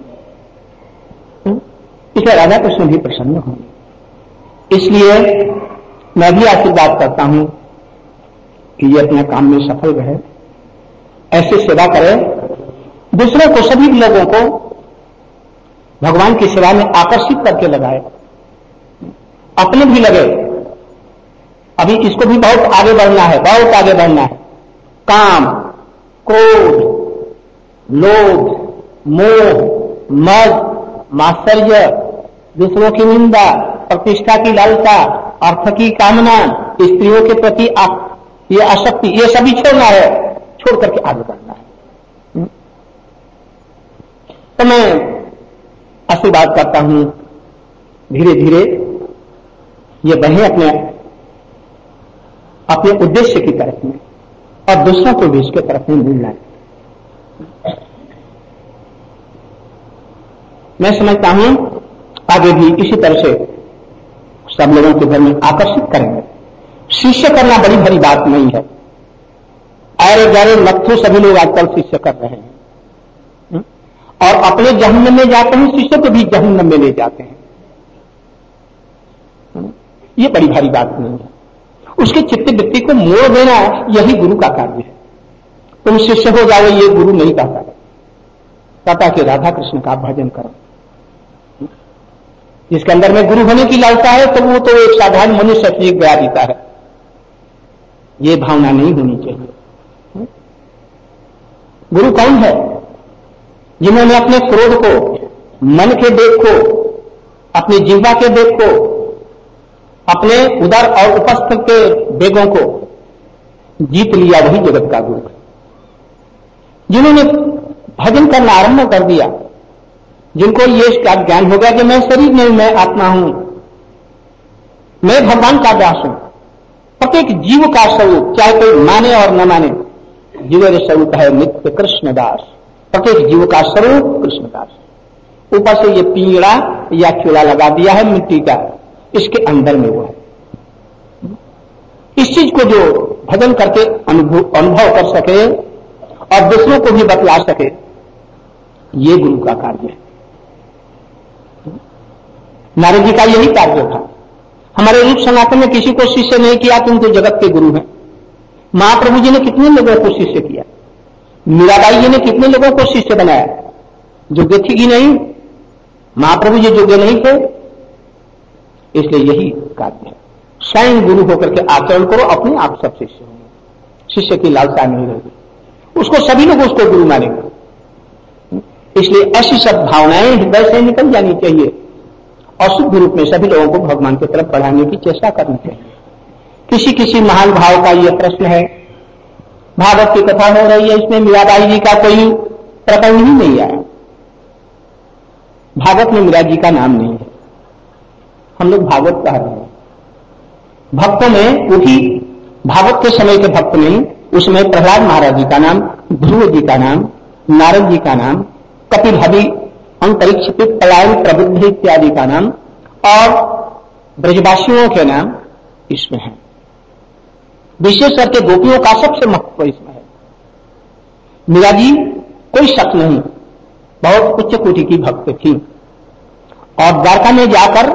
इसलिए राधा कृष्ण भी प्रसन्न होंगे। इसलिए मैं भी आशीर्वाद करता हूं कि ये अपने काम में सफल रहे, ऐसे सेवा करें, दूसरों को, सभी लोगों को भगवान की सेवा में आकर्षित करके लगाए, अपने भी लगे। अभी इसको भी बहुत आगे बढ़ना है, बहुत आगे बढ़ना है। काम, क्रोध, लोभ, मोह, मद, मात्सर्य, दूसरों की निंदा, प्रतिष्ठा की लालसा, अर्थ की कामना, स्त्रियों के प्रति ये आसक्ति, ये सभी छोड़ना है, छोड़ करके आगे बढ़ना है। तो मैं आशीर्वाद करता हूं धीरे धीरे ये बढ़े अपने उद्देश्य की तरफ में और दूसरों को भी इसके तरफ में मिलना है। मैं समझता हूं आगे भी इसी तरह से सब लोगों के घर में आकर्षित करेंगे। शिष्य करना बड़ी भरी बात नहीं है। अरे गरे मत्थु सभी लोग आजकल शिष्य कर रहे हैं और अपने जहन्नम में जाते हैं, शिष्य को भी जहन्नम में ले जाते हैं। ये बड़ी भारी बात नहीं है। उसके चित्त वृत्ति को मोड़ देना यही गुरु का कार्य है। तुम शिष्य हो जाओ ये गुरु नहीं कहता है, कहता कि राधा कृष्ण का भजन करो। जिसके अंदर में गुरु होने की लालसा है तो वो तो एक साधारण मनुष्य की गया देता है। ये भावना नहीं होनी चाहिए। गुरु कौन है? जिन्होंने अपने क्रोध को, मन के वेग को, अपनी जिह्वा के वेग को, अपने उदर और उपस्थ के वेगों को जीत लिया, वही जगत का गुरु है। जिन्होंने भजन करना आरंभ कर दिया, जिनको ये ज्ञान हो गया कि मैं शरीर नहीं, मैं आत्मा हूं, मैं भगवान का दास हूं। प्रत्येक जीव का स्वरूप, चाहे कोई माने और न माने, जीवेर स्वरूप है नित्य कृष्णदास। प्रत्येक जीव का स्वरूप कृष्णदास। ऊपर से ये पीड़ा या चूल्हा लगा दिया है मिट्टी का, इसके अंदर में वो है। इस चीज को जो भजन करके अनुभव कर सके और दूसरों को भी बतला सके, ये गुरु का कार्य है। नारद जी का यही कार्य था। हमारे रूप सनातन में किसी को शिष्य नहीं किया, किंतु जगत के गुरु हैं। महाप्रभु जी ने कितने लोगों को शिष्य किया, मीराबाई जी ने कितने लोगों को शिष्य बनाया। योग्य थी कि नहीं? महाप्रभु जी योग्य नहीं थे, इसलिए यही कार्य है। स्वयं गुरु होकर के आचरण करो, अपने आप सब शिष्य होंगे। शिष्य की लालसा नहीं रहेगी, उसको सभी लोग उसको गुरु मानेंगे। इसलिए ऐसी सब भावनाएं हृदय से निकल जानी चाहिए और शुद्ध रूप में सभी लोगों को भगवान की तरफ बढ़ाने की चेष्टा करनी चाहिए। किसी किसी महान भाव का यह प्रश्न है भागवत की कथा हो रही है, इसमें मीराबाई जी का कोई प्रकरण ही नहीं आया। भागवत में मीरा जी का नाम नहीं है। हम लोग भागवत कह रहे हैं। भक्तों में वो भी भागवत के समय के भक्त नहीं, उसमें प्रहलाद महाराज जी का नाम, ध्रुव जी का नाम, नारद जी का नाम, कपिलहरि, अंतरिक्ष पलायन प्रबुद्ध इत्यादि का नाम और ब्रजवासियों के नाम इसमें है। विशेष करके गोपियों का सबसे महत्व इसमें है। मीरा जी कोई शक नहीं, बहुत उच्च कोटि की भक्त थी और द्वारका में जाकर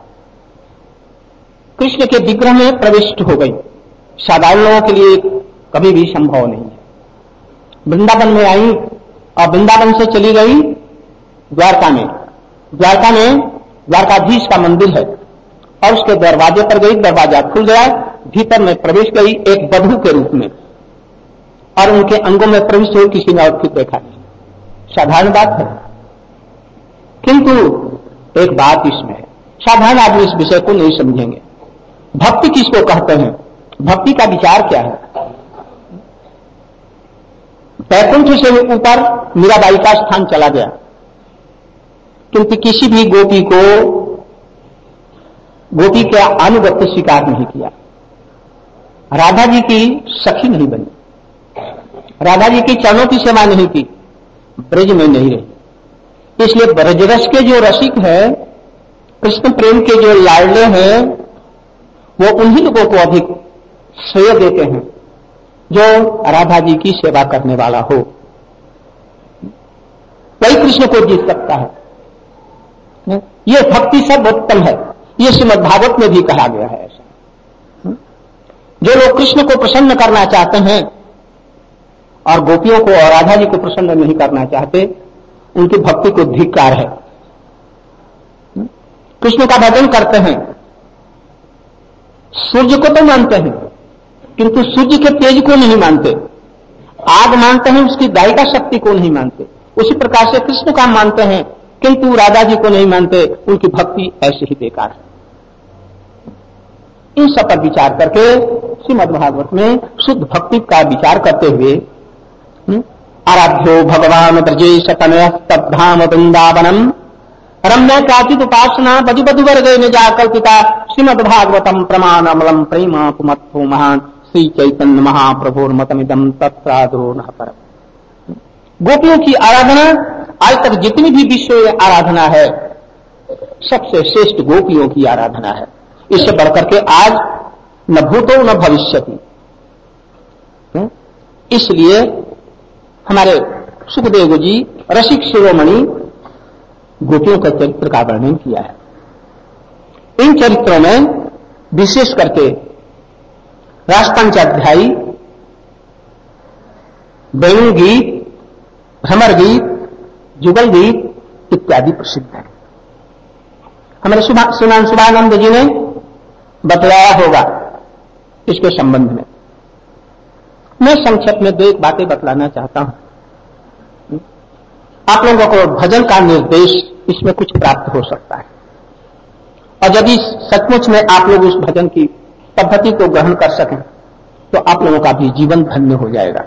कृष्ण के विग्रह में प्रविष्ट हो गई। साधारण लोगों के लिए कभी भी संभव नहीं है। वृंदावन में आई और वृंदावन से चली गई द्वारका में। द्वारका में द्वारकाधीश का मंदिर है और उसके दरवाजे पर गई, दरवाजा खुल गया, भीतर में प्रवेश गई एक बधू के रूप में और उनके अंगों में प्रविष्ट हुई। किसी ने और फिर देखा नहीं, साधारण बात है। किंतु एक बात इसमें है, साधारण आदमी इस विषय को नहीं समझेंगे। भक्ति किसको कहते हैं, भक्ति का विचार क्या है। वैकुंठ से ऊपर मीराबाई का स्थान चला गया, किंतु किसी भी गोपी को गोपी का अनुगत्य स्वीकार नहीं किया। राधा जी की सखी नहीं बनी, राधा जी की चरणों की सेवा नहीं की, ब्रज में नहीं रही। इसलिए ब्रजरस के जो रसिक है, कृष्ण प्रेम के जो लाडले हैं, वो उन्हीं लोगों को अधिक श्रेय देते हैं जो राधा जी की सेवा करने वाला हो। वही कृष्ण को जीत सकता है। ये भक्ति सर्वोत्तम है, ये श्रीमद् भागवत में भी कहा गया है। ऐसा जो लोग कृष्ण को प्रसन्न करना चाहते हैं और गोपियों को और राधा जी को प्रसन्न नहीं करना चाहते, उनकी भक्ति को धिक्कार है। कृष्ण का भजन करते हैं, सूर्य को तो मानते हैं किंतु सूर्य के तेज को नहीं मानते, आग मानते हैं, उसकी दायिका शक्ति को नहीं मानते। उसी प्रकार से कृष्ण का मानते हैं किंतु राधा जी को नहीं मानते, उनकी भक्ति ऐसे ही बेकार है। इन सब पर विचार करके श्रीमद्भागवत में शुद्ध भक्ति का विचार करते हुए आराध्यो भगवान ब्रजेश तनय तद्धाम वृंदावनम रम्य प्राचित उपासना बधु बधु वर्ग में जाकल्पिता श्रीमद्भागवतम प्रमाणमलम प्रेम पुमत्थो महान श्री चैतन्य महाप्रभुर्मतमिदम तत्रादो न पर। गोपियों की आराधना आज तक जितनी भी विश्व में आराधना है, सबसे श्रेष्ठ गोपियों की आराधना है। इससे बढ़कर के आज न भूतो न भविष्यति। इसलिए हमारे सुखदेव जी रसिक शिरोमणि गोपियों का चरित्र का वर्णन किया है। इन चरित्रों में विशेष करके रासपंचाध्यायी, वेणु गीत, भ्रमर गीत, जुगल गीत इत्यादि प्रसिद्ध है। हमारे शुभानंद जी ने बतलाया होगा इसके संबंध में। मैं संक्षेप में 2 बातें बतलाना चाहता हूं। आप लोगों को भजन का निर्देश इसमें कुछ प्राप्त हो सकता है और यदि सचमुच में आप लोग उस भजन की पद्धति को ग्रहण कर सकें तो आप लोगों का भी जीवन धन्य हो जाएगा।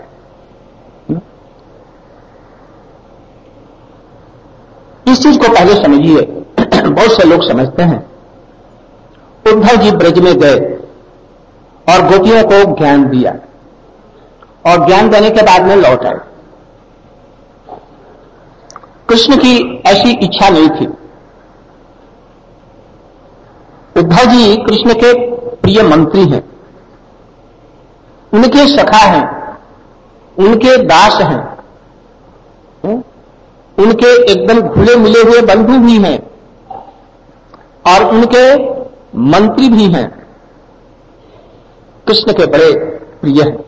इस चीज को पहले समझिए। बहुत से लोग समझते हैं उद्धव जी ब्रज में गए और गोपियों को ज्ञान दिया और ज्ञान देने के बाद में लौट आए। कृष्ण की ऐसी इच्छा नहीं थी। उद्धव जी कृष्ण के प्रिय मंत्री हैं, उनके सखा हैं, उनके दास हैं, उनके एकदम घुले मिले हुए बंधु भी हैं और उनके मंत्री भी हैं। कृष्ण के बड़े प्रिय हैं।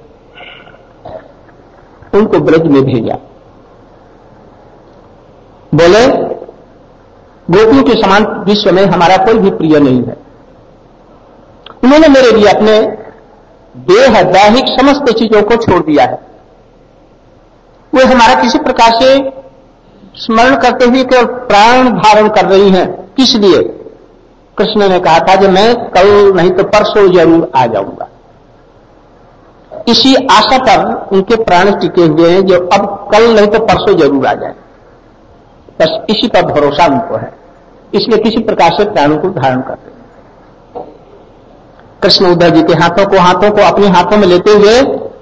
उनको ब्रज में भेजा। बोले गोपियों के समान विश्व में हमारा कोई भी प्रिय नहीं है। उन्होंने मेरे लिए अपने देह दैहिक समस्त चीजों को छोड़ दिया है। वे हमारा किसी प्रकार से स्मरण करते हुए केवल प्राण धारण कर रही हैं। किस लिए? कृष्ण ने कहा था कि मैं कल नहीं तो परसों जरूर आ जाऊंगा। इसी आशा पर उनके प्राण टिके हुए हैं, जो अब कल नहीं तो परसों जरूर आ जाए। बस इसी पर भरोसा उनको है, इसलिए किसी प्रकार से प्राणों को धारण करते हैं। कृष्ण उद्धव जी के हाथों को अपने हाथों में लेते हुए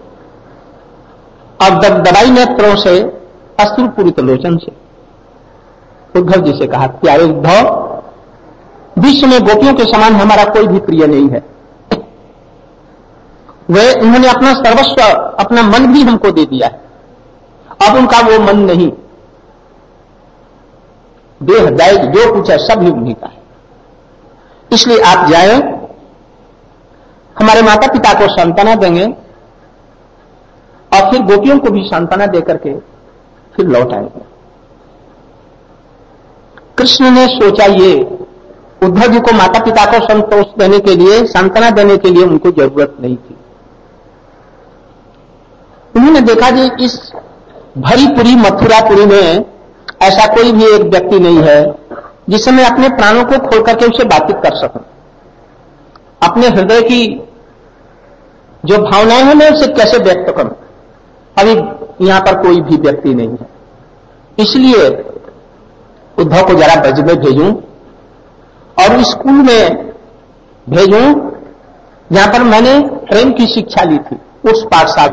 अब दबाई नेत्रों से अश्रुपूरित लोचन से उद्धव जी से कहा, प्यारे उद्धव, विश्व में गोपियों के समान हमारा कोई भी प्रिय नहीं है। उन्होंने अपना सर्वस्व, अपना मन भी हमको दे दिया है, अब उनका वो मन नहीं, देह दायित्व जो कुछ है सब ही उन्हीं का है। इसलिए आप जाएं, हमारे माता पिता को सांत्वना देंगे और फिर गोपियों को भी सांत्वना देकर के फिर लौट आएंगे। कृष्ण ने सोचा, ये उद्धव जी को माता पिता को संतोष देने के लिए, सांत्वना देने के लिए उनको जरूरत नहीं थी। उन्होंने देखा कि इस भरीपुरी मथुरापुरी में ऐसा कोई भी एक व्यक्ति नहीं है जिससे मैं अपने प्राणों को खोल करके उसे बातचीत कर सकूं। अपने हृदय की जो भावनाएं हैं मैं उसे कैसे व्यक्त करूं। अभी यहां पर कोई भी व्यक्ति नहीं है, इसलिए उद्धव को जरा ब्रज में भेजूं और स्कूल में भेजूं जहां पर मैंने प्रेम की शिक्षा ली थी। उस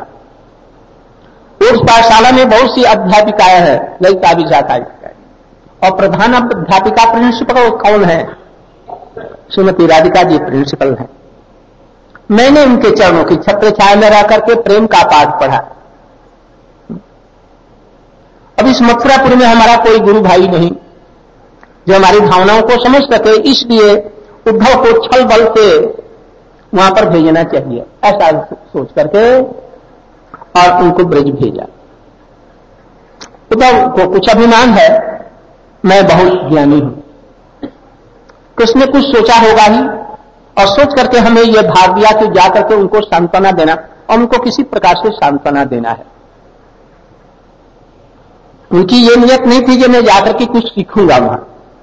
पाठशाला में बहुत सी अध्यापिकाएं हैं, ललिता विशाखाएं, और प्रधान अध्यापिका प्रिंसिपल कौन है? श्रीमती राधिका जी प्रिंसिपल हैं। मैंने उनके चरणों की छत्र छाया में रह करके प्रेम का पाठ पढ़ा। अब इस मथुरापुर में हमारा कोई गुरु भाई नहीं जो हमारी भावनाओं को समझ सके, इसलिए उद्धव को छल बल से वहां पर भेजना चाहिए, ऐसा सोच करके और उनको ब्रज भेजा। उद्धव को कुछ अभिमान है, मैं बहुत ज्ञानी हूं। कृष्ण ने कुछ सोचा होगा ही और सोच करके हमें यह भाव दिया कि जाकर के उनको सांत्वना देना और उनको किसी प्रकार से सांत्वना देना है। उनकी ये नियत नहीं थी कि मैं जाकर के कुछ सीखूंगा वहां।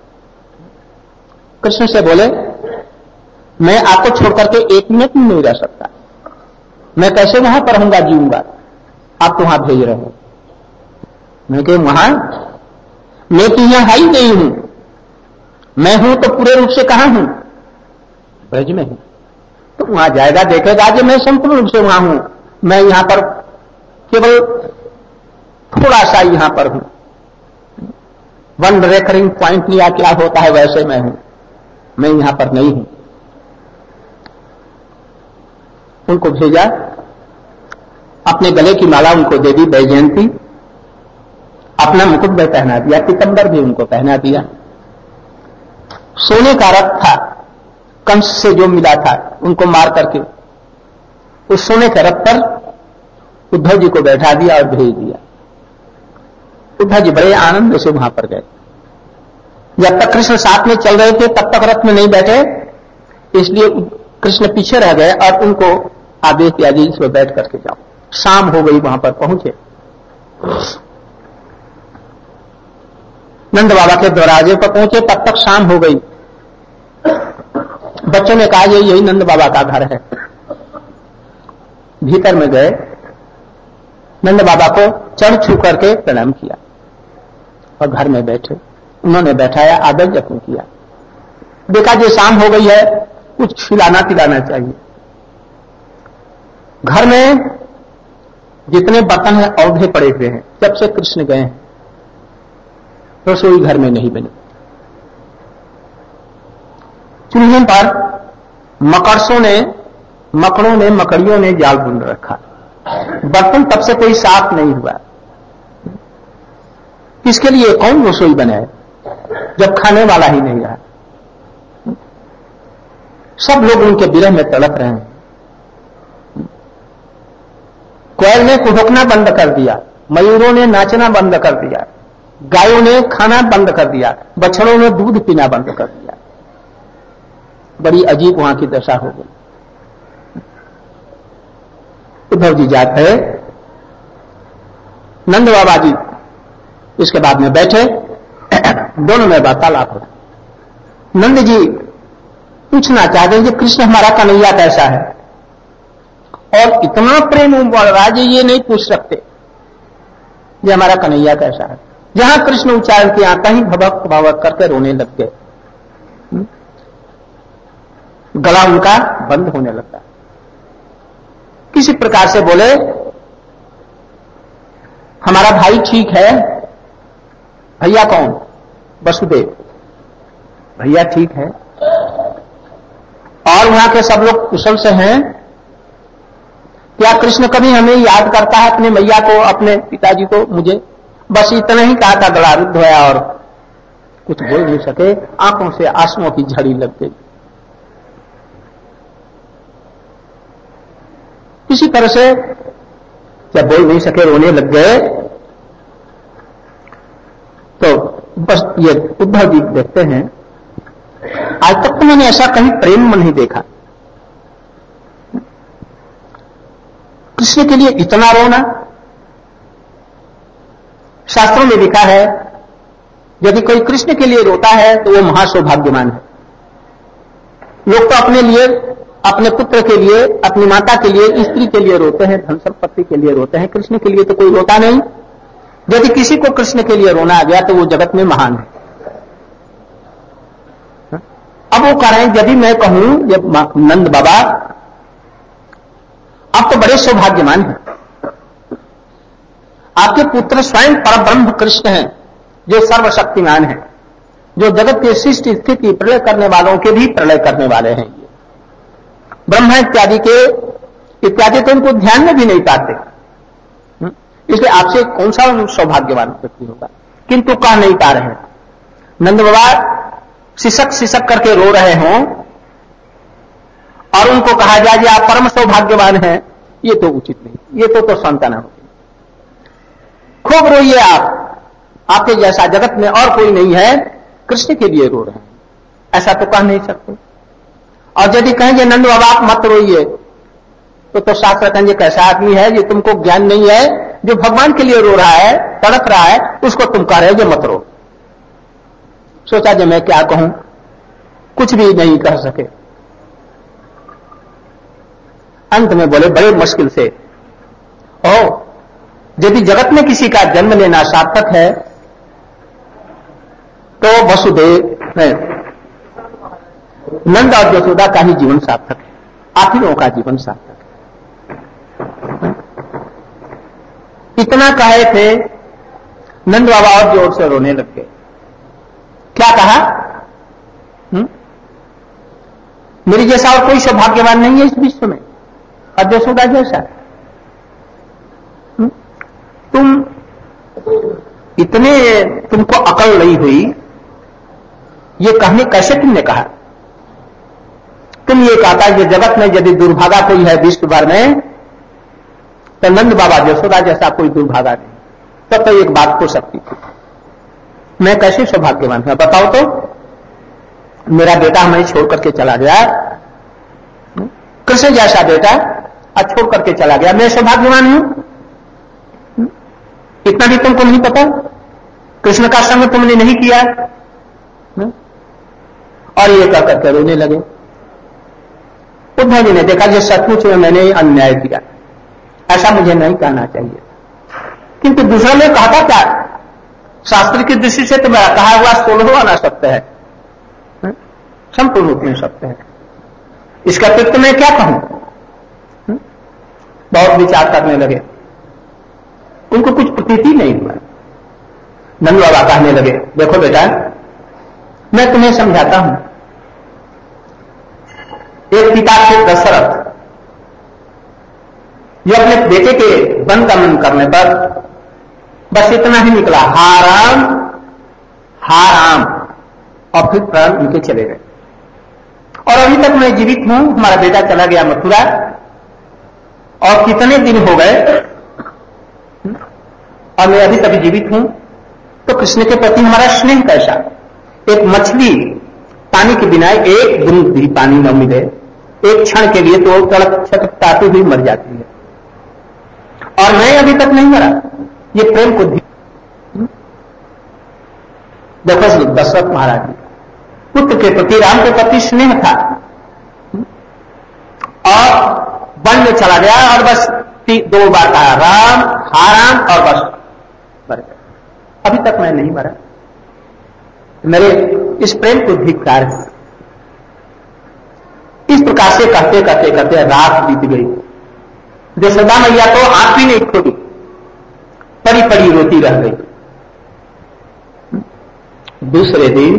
कृष्ण से बोले, मैं आपको छोड़कर के एक मिनट भी नहीं रह सकता, मैं कैसे वहां पर रहूंगा, जीऊंगा, आप तो वहां भेज रहे हो। मैं कह वहां, मैं तो यहां है ही नहीं हूं, मैं हूं तो पूरे रूप से कहां हूं? ब्रज में हूं। तो वहां जाएगा, देखेगा कि मैं संपूर्ण रूप से वहां हूं, मैं यहां पर केवल थोड़ा सा यहां पर हूं, वन रेकरिंग पॉइंट लिया क्या होता है वैसे मैं हूं, मैं यहां पर नहीं हूं। उनको भेजा, अपने गले की माला उनको दे दी, वैजयंती, अपना मुकुट भी पहना दिया, पीतंबर भी उनको पहना दिया। सोने का रथ था, कंस से जो मिला था उनको मार करके उस सोने के रथ पर उद्धव जी को बैठा दिया और भेज दिया। उद्धव जी बड़े आनंद से वहां पर गए। जब तक कृष्ण साथ में चल रहे थे तब तक रथ में नहीं बैठे, इसलिए कृष्ण पीछे रह गए और उनको आदेश दिया जी इसमें बैठ करके जाओ। शाम हो गई, वहां पर पहुंचे। नंद बाबा के दरवाजे पर पहुंचे, तब तक शाम हो गई। बच्चों ने कहा यही नंद बाबा का घर है। भीतर में गए, नंद बाबा को चढ़ छू करके प्रणाम किया और घर में बैठे। उन्होंने बैठाया, आदर जख्म किया। देखा जो शाम हो गई है, कुछ खिलाना पिलाना चाहिए। घर में जितने बर्तन हैं औंधे पड़े हुए हैं, जब से कृष्ण गए हैं रसोई घर में नहीं बनी। चूल्हे पर मकड़ों ने मकड़ियों ने जाल बुन रखा। बर्तन तब से कोई साफ नहीं हुआ। इसके लिए कौन रसोई बनाए जब खाने वाला ही नहीं रहा। सब लोग उनके विरह में तड़प रहे हैं। कोयल ने कुहकना बंद कर दिया, मयूरों ने नाचना बंद कर दिया, गायों ने खाना बंद कर दिया, बछड़ों ने दूध पीना बंद कर दिया। बड़ी अजीब वहां की दशा हो गई। उद्धव जी जाते हैं, नंद बाबा जी इसके बाद में बैठे, दोनों में वार्तालाप हो। नंद जी पूछना चाहते हैं कि कृष्ण हमारा कन्हैया कैसा है और इतना प्रेम बढ़ रहा है ये नहीं पूछ सकते ये हमारा कन्हैया कैसा है। जहां कृष्ण उच्चारण किया कहीं भवक भवक करके रोने लग गए, गला उनका बंद होने लगता। किसी प्रकार से बोले हमारा भाई ठीक है। भैया कौन? वसुदेव भैया ठीक है और वहां के सब लोग कुशल से हैं। क्या कृष्ण कभी हमें याद करता है अपने मैया को, अपने पिताजी को? मुझे बस इतना ही कहा था, गला रुद्ध होया और कुछ बोल नहीं सके, आंखों से आंसुओं की झड़ी लग गई। किसी तरह से जब बोल नहीं सके, रोने लग गए, तो बस ये उद्धव जी देखते हैं आज तक तो मैंने ऐसा कहीं प्रेम नहीं देखा। कृष्ण के लिए इतना रोना। शास्त्रों में लिखा है यदि कोई कृष्ण के लिए रोता है तो वो महासौभाग्यवान है। लोग तो अपने लिए, अपने पुत्र के लिए, अपनी माता के लिए, स्त्री के लिए रोते हैं, धन संपत्ति के लिए रोते हैं, कृष्ण के लिए तो कोई रोता नहीं। यदि किसी को कृष्ण के लिए रोना आ गया तो वो जगत में महान है। अब वो कह रहे हैं यदि मैं कहूं ये नंद बाबा आप तो बड़े सौभाग्यवान हैं, आपके पुत्र स्वयं परब्रह्म कृष्ण हैं जो सर्वशक्तिमान है, जो जगत की सृष्टि स्थिति प्रलय करने वालों के भी प्रलय करने वाले हैं। ये ब्रह्मा इत्यादि तो उनको ध्यान में भी नहीं पाते, इसलिए आपसे कौन सा सौभाग्यवान व्यक्ति होगा। किंतु कह नहीं पा रहे हैं। नंद बाबा सिसक सिसक करके रो रहे हों और उनको कहा जाए कि आप परम सौभाग्यवान हैं, ये तो उचित नहीं, ये तो सांत्वना होगी। खूब रोइए आप, आपके जैसा जगत में और कोई नहीं है, कृष्ण के लिए रो रहे हैं, ऐसा तो कह नहीं सकते। और यदि कहेंगे नंद बाबा आप मत रोइए तो शास्त्र कहेंगे कैसा आदमी है, ये तुमको ज्ञान नहीं है, जो भगवान के लिए रो रहा है, तड़प रहा है, उसको तुम कह रहे हो जो मत रो। सोचा जो मैं क्या कहूं, कुछ भी नहीं कह सके। अंत में बोले बड़े मुश्किल से, ओ यदि जगत में किसी का जन्म लेना सार्थक है तो वसुदेव है, नंद और यशोदा का ही जीवन सार्थक है, आप ही लोगों का जीवन सार्थक है। इतना कहे थे, नंद बाबा और जोर से रोने लग गए। क्या कहा? मेरी जैसा और कोई सौभाग्यवान नहीं है इस विश्व में, और यशोदा जैसा। तुम इतने, तुमको अकल नहीं हुई, ये कहने कैसे तुमने कहा? तुम ये कहता है कि जगत में यदि दुर्भागा कोई है विश्व भर में तो नंद बाबा यशोदा जैसा कोई दुर्भागा नहीं। तब तो एक बात हो सकती थी, मैं कैसे सौभाग्यवान हूं बताओ तो? मेरा बेटा हमें छोड़ करके चला गया, कृष्ण जैसा बेटा आज छोड़ करके चला गया, मैं सौभाग्यवान हूं? इतना भी तुमको नहीं पता? कृष्ण का संग तुमने नहीं किया? और ये कह करके रोने लगे। उद्धव जी ने देखा जो सचमुच में मैंने अन्याय किया, ऐसा मुझे नहीं कहना चाहिए। किंतु दूसरा लोग कहा था क्या, शास्त्र की दृष्टि से तो मेरा कहा हुआ 16वां ना सत्य है, संपूर्ण रूप में सत्य है। इसका अतिरिक्त मैं क्या कहूं? बहुत विचार करने लगे, उनको कुछ प्रतीति नहीं हुआ। नंद बाबा कहने लगे देखो बेटा मैं तुम्हें समझाता हूं, एक पिता थे दशरथ, जो अपने बेटे के वन गमन करने पर बस इतना ही निकला हा राम हा राम, और फिर प्राण उनके चले गए। और अभी तक मैं जीवित हूं, हमारा बेटा चला गया मथुरा, और कितने दिन हो गए और मैं अभी तक जीवित हूं। तो कृष्ण के प्रति हमारा स्नेह कैसा? एक मछली पानी के बिना एक बूंद भी पानी न मिले एक क्षण के लिए तो तड़प छटपटाती हुई मर जाती है, और मैं अभी तक नहीं मरा। ये प्रेम को देखो दशरथ महाराज जी, पुत्र के प्रति, राम के प्रति स्नेह था, और वन में चला गया और बस 2 बार कहा राम हा राम और बस मर गया। अभी तक मैं नहीं मरा। मेरे इस प्रेम को धिक्कार। इस प्रकार से कहते कहते कहते रात बीत गई। यशोदा मैया तो आंख भी नहीं खोली, पड़ी पड़ी रोती रह गई। दूसरे दिन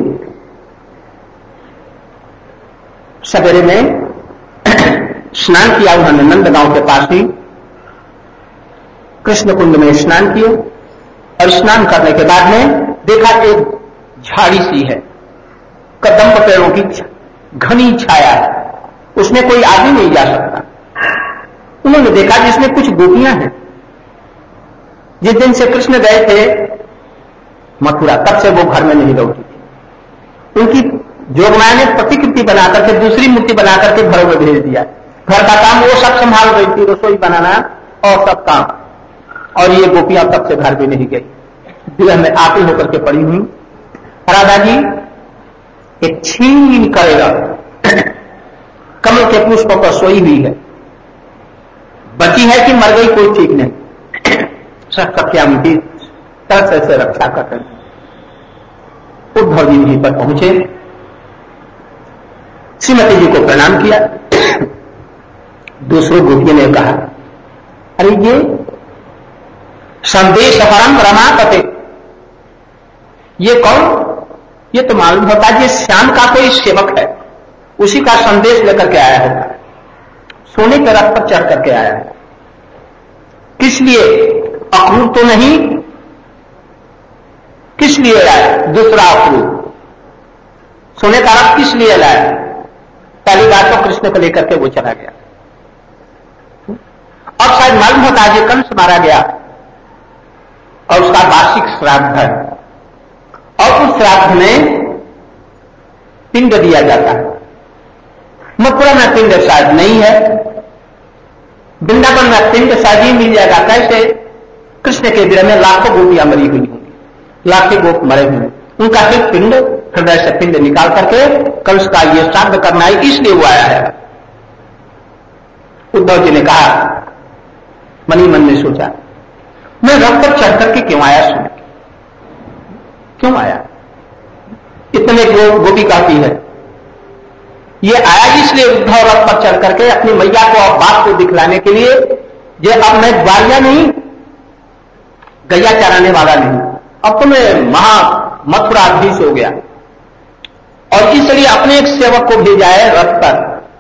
सवेरे में स्नान किया उन्होंने नंदगांव के पास ही कृष्ण कुंड में स्नान किए और स्नान करने के बाद में देखा एक झाड़ी सी है, कदम्ब पेड़ों की घनी छाया है, उसमें कोई आदमी नहीं जा सकता। उन्होंने देखा जिसमें कुछ गोपियां हैं। जिस दिन से कृष्ण गए थे मथुरा, तब से वो घर में नहीं लौटी थी। उनकी जोगमाया ने प्रतिकृति बनाकर के दूसरी मूर्ति बनाकर के घरों में भेज दिया। घर का काम वो सब संभाल रही थी, रसोई बनाना और सब काम। और ये गोपियां तब से घर भी नहीं गई, गृह में आकुल होकर के पड़ी हुई। राधा जी एक छीन करेगा कमल के पुष्पों पर सोई हुई है, बची है कि मर गई कोई ठीक नहीं। सब सत्या उनकी तरह से रक्षा कर रहे। उद्धव जी वहीं पर पहुंचे, श्रीमती जी को प्रणाम किया। दूसरे गोपियों ने कहा, अरे ये संदेश परम रमापते, ये कौन? ये तो मालूम होता है ये श्याम का कोई सेवक है, उसी का संदेश लेकर के आया होगा। सोने के रथ पर चढ़ करके आया है। किस लिए? अक्रूर तो नहीं, किस लिए लाया? दूसरा अक्रूर। सोने का रथ किस लिए लाया? पहली बार तो कृष्ण को लेकर के वो चला गया। अब शायद मालूम होता है कि कंस मारा गया और उसका वार्षिक श्राद्ध है, और उस श्राद्ध में पिंड दिया जाता है। मथुरा में पिंड शायद नहीं है, वृंदावन में पिंड शायद ही मिल जाएगा। कैसे? कृष्ण के विरह में लाखों गोपियां मरी हुई होंगी, लाखों गोप मरे हुए, उनका सिर्फ पिंड, हृदय से पिंड निकाल करके कंस का ये श्राद्ध करना है, इसलिए वो आया है। उद्धव जी ने कहा, मनी मन में सोचा, मैं रथ पर चढ़ करके क्यों आया? सुन क्यों आया? इतने गोपी कहती है, ये आया इसलिए उद्धव रथ पर चढ़ करके अपनी मैया को और बाप को दिखलाने के लिए, जे अब मैं ग्वालिया नहीं, गैया चराने वाला नहीं, अब तो मैं मथुराधीश हो गया। और इसलिए अपने एक सेवक को भेजा है रथ पर,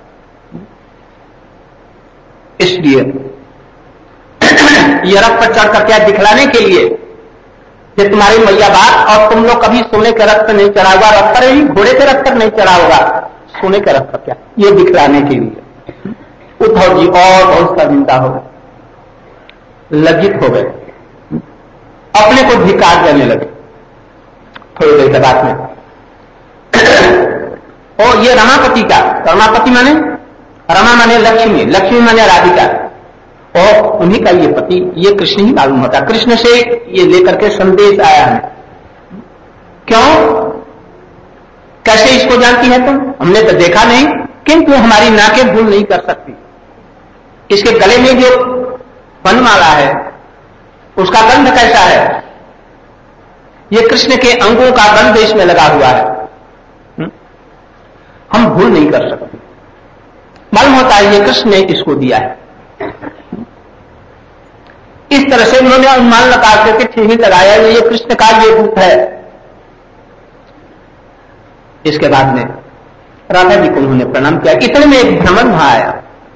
इसलिए ये रथ पर चढ़ करके दिखलाने के लिए कि तुम्हारी मैया बाप, और तुम लोग कभी सोने के रथ पर नहीं चढ़ा होगा, रथ पर ही घोड़े के रथ पर नहीं चढ़ा होगा, सोने के रथ पर क्या, ये दिखलाने के लिए। उद्धव जी और बहुत शर्मिंदा हो गए, लज्जित हो गए, अपने को धिक्कार देने लगे। थोड़ी देर के बाद में और ये रमापति का, रमापति माने रमा माने लक्ष्मी, लक्ष्मी माने राधिका, और उन्हीं का ये पति, ये कृष्ण ही मालूम होता। कृष्ण से ये लेकर के संदेश आया है। क्यों? कैसे इसको जानती है तुम? हमने तो देखा नहीं, किंतु हमारी नाकें भूल नहीं कर सकती। इसके गले में जो वनमाला है उसका गंध कैसा है? ये कृष्ण के अंगों का गंध इसमें लगा हुआ है, हम भूल नहीं कर सकते। मालूम होता है ये कृष्ण ने इसको दिया है। इस तरह से उन्होंने अनुमान लगा करके ठेही लगाया, ये कृष्ण का ये रूप है। इसके बाद में राधा जी को उन्होंने प्रणाम किया। इतने में एक भ्रमण वहां आया,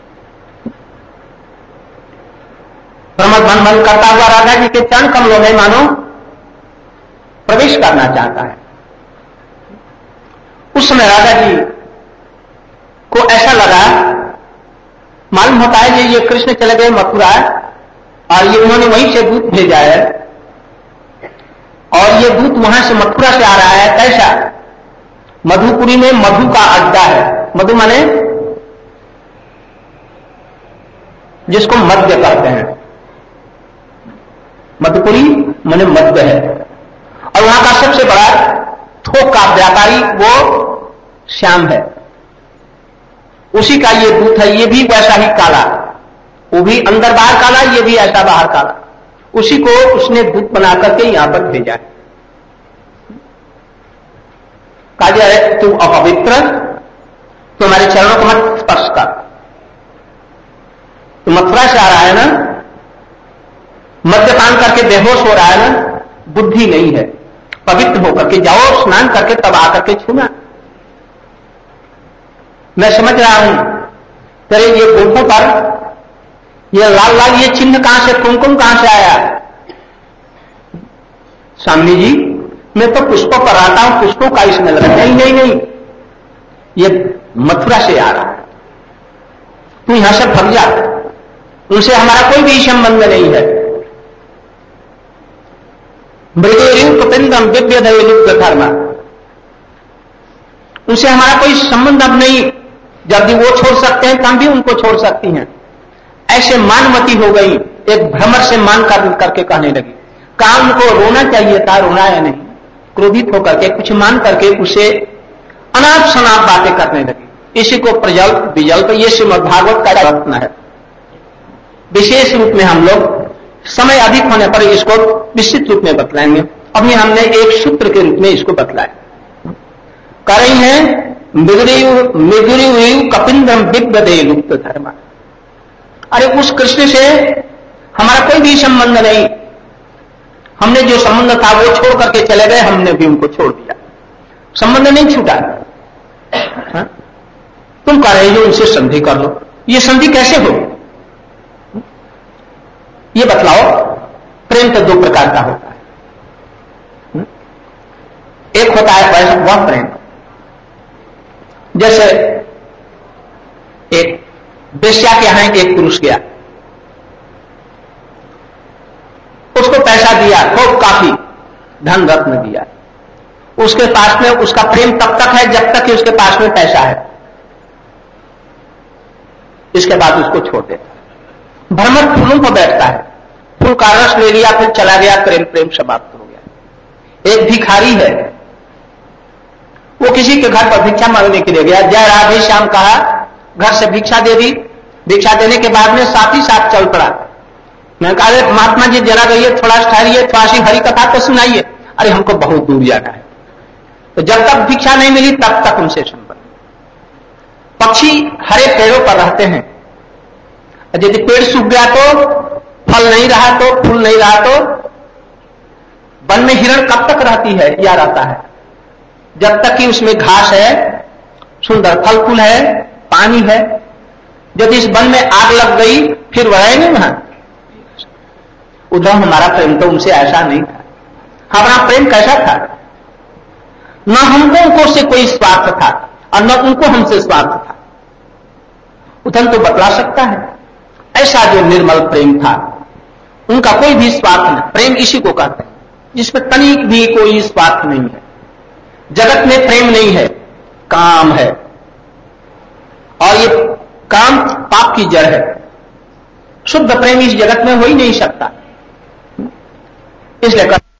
भ्रमण करता हुआ राधा जी के चरण कमलों में मानो प्रवेश करना चाहता है। उस समय राधा जी को ऐसा लगा, मालूम होता है ये कृष्ण चले गए मथुरा और ये उन्होंने वहीं से दूत भेजा है, और ये दूत वहां से मथुरा से आ रहा है। कैसा? मधुपुरी में मधु का अड्डा है। मधु माने जिसको मध्य कहते हैं, मधुपुरी माने मध्य है, और वहां का सबसे बड़ा थोक का व्यापारी वो श्याम है, उसी का ये दूत है। ये भी वैसा ही काला, वो भी अंदर बाहर काला, ये भी ऐसा बाहर काला। उसी को उसने दूत बना करके यहां पर भेजा है। कहा जाए तू अपवित्र, तुम्हारे चरणों को मत स्पर्श कर। तू मथुरा से आ रहा है ना, मद्यपान करके बेहोश हो रहा है ना, बुद्धि नहीं है, पवित्र होकर के जाओ, स्नान करके तब आकर के छूना। मैं समझ रहा हूं तेरे ये गोठों पर ये लाल लाल ये चिन्ह कहां से, कुमकुम कहां से आया? स्वामी जी मैं तो पुष्पों पर आता हूं, पुष्पों का इसमें लगा। नहीं नहीं नहीं, ये मथुरा से आ रहा है, तू यहां से भाग जा, उनसे हमारा कोई भी संबंध नहीं है। मृगेरिंद्रम दिव्य धर्म, उनसे हमारा कोई संबंध अब नहीं। जब भी वो छोड़ सकते हैं तब भी उनको छोड़ सकती हैं। ऐसे मानमती हो गई, एक भ्रमर से मान करके कहने लगी। कहा उनको रोना चाहिए था, रोना या नहीं, क्रोधित होकर के कुछ मान करके उसे अनाप शनाप बातें करने लगी। इसी को प्रजल्प विजल्प, ये श्रीमद् भागवत का रत्न है। विशेष रूप में हम लोग समय अधिक होने पर इसको विस्तृत रूप में बतलाएंगे। अभी हमने एक सूत्र के रूप में इसको बतलाया। कह रही है मृगुरु कपिंद्रम दिग्गदे लुप्त धर्म। अरे उस कृष्ण से हमारा कोई भी संबंध नहीं, हमने जो संबंध था वो छोड़ करके चले गए, हमने भी उनको छोड़ दिया, संबंध नहीं छूटा। तुम कह रहे हो उनसे संधि कर लो, ये संधि कैसे हो ये बतलाओ। प्रेम तो दो प्रकार का होता है, एक होता है वह प्रेम, जैसे एक वेश्या के यहां एक पुरुष गया, उसको पैसा दिया, खूब काफी धन रत्न दिया, उसके पास में उसका प्रेम तब तक है जब तक कि उसके पास में पैसा है, इसके बाद उसको छोड़ देता है। भ्रमर फूलों पर बैठता है, फूल का रस ले लिया, फिर चला गया, प्रेम समाप्त हो गया। एक भिखारी है, वो किसी के घर पर भिक्षा मांगने के लिए गया, जय राधे श्याम कहा, घर से भिक्षा दे दी। भिक्षा देने के बाद में साथ ही साथ चल पड़ा। मैं कहा महात्मा जी जरा रहिए, थोड़ा ठहरिए, थोड़ा सी हरी कथा तो सुनाइए। अरे हमको बहुत दूर जाना है। तो जब तक भिक्षा नहीं मिली तब तक उनसे संपर्क। पक्षी हरे पेड़ों पर रहते हैं, यदि पेड़ सूख गया तो, फल नहीं रहा तो, फूल नहीं रहा तो, वन में हिरण कब तक रहती है या रहता है? जब तक कि उसमें घास है, सुंदर फल फूल है, पानी है। यदि इस वन में आग लग गई फिर वह है नहीं वहां। उद्धव हमारा प्रेम तो उनसे ऐसा नहीं था। हमारा प्रेम कैसा था? न हमको उनको से कोई स्वार्थ था और न उनको हमसे स्वार्थ था। उद्धव तो बतला सकता है, ऐसा जो निर्मल प्रेम था, उनका कोई भी स्वार्थ नहीं। प्रेम इसी को कहते हैं जिसमें तनिक भी कोई स्वार्थ नहीं है। जगत में प्रेम नहीं है, काम है, और ये काम पाप की जड़ है। शुद्ध प्रेम इस जगत में हो ही नहीं सकता। इसलिए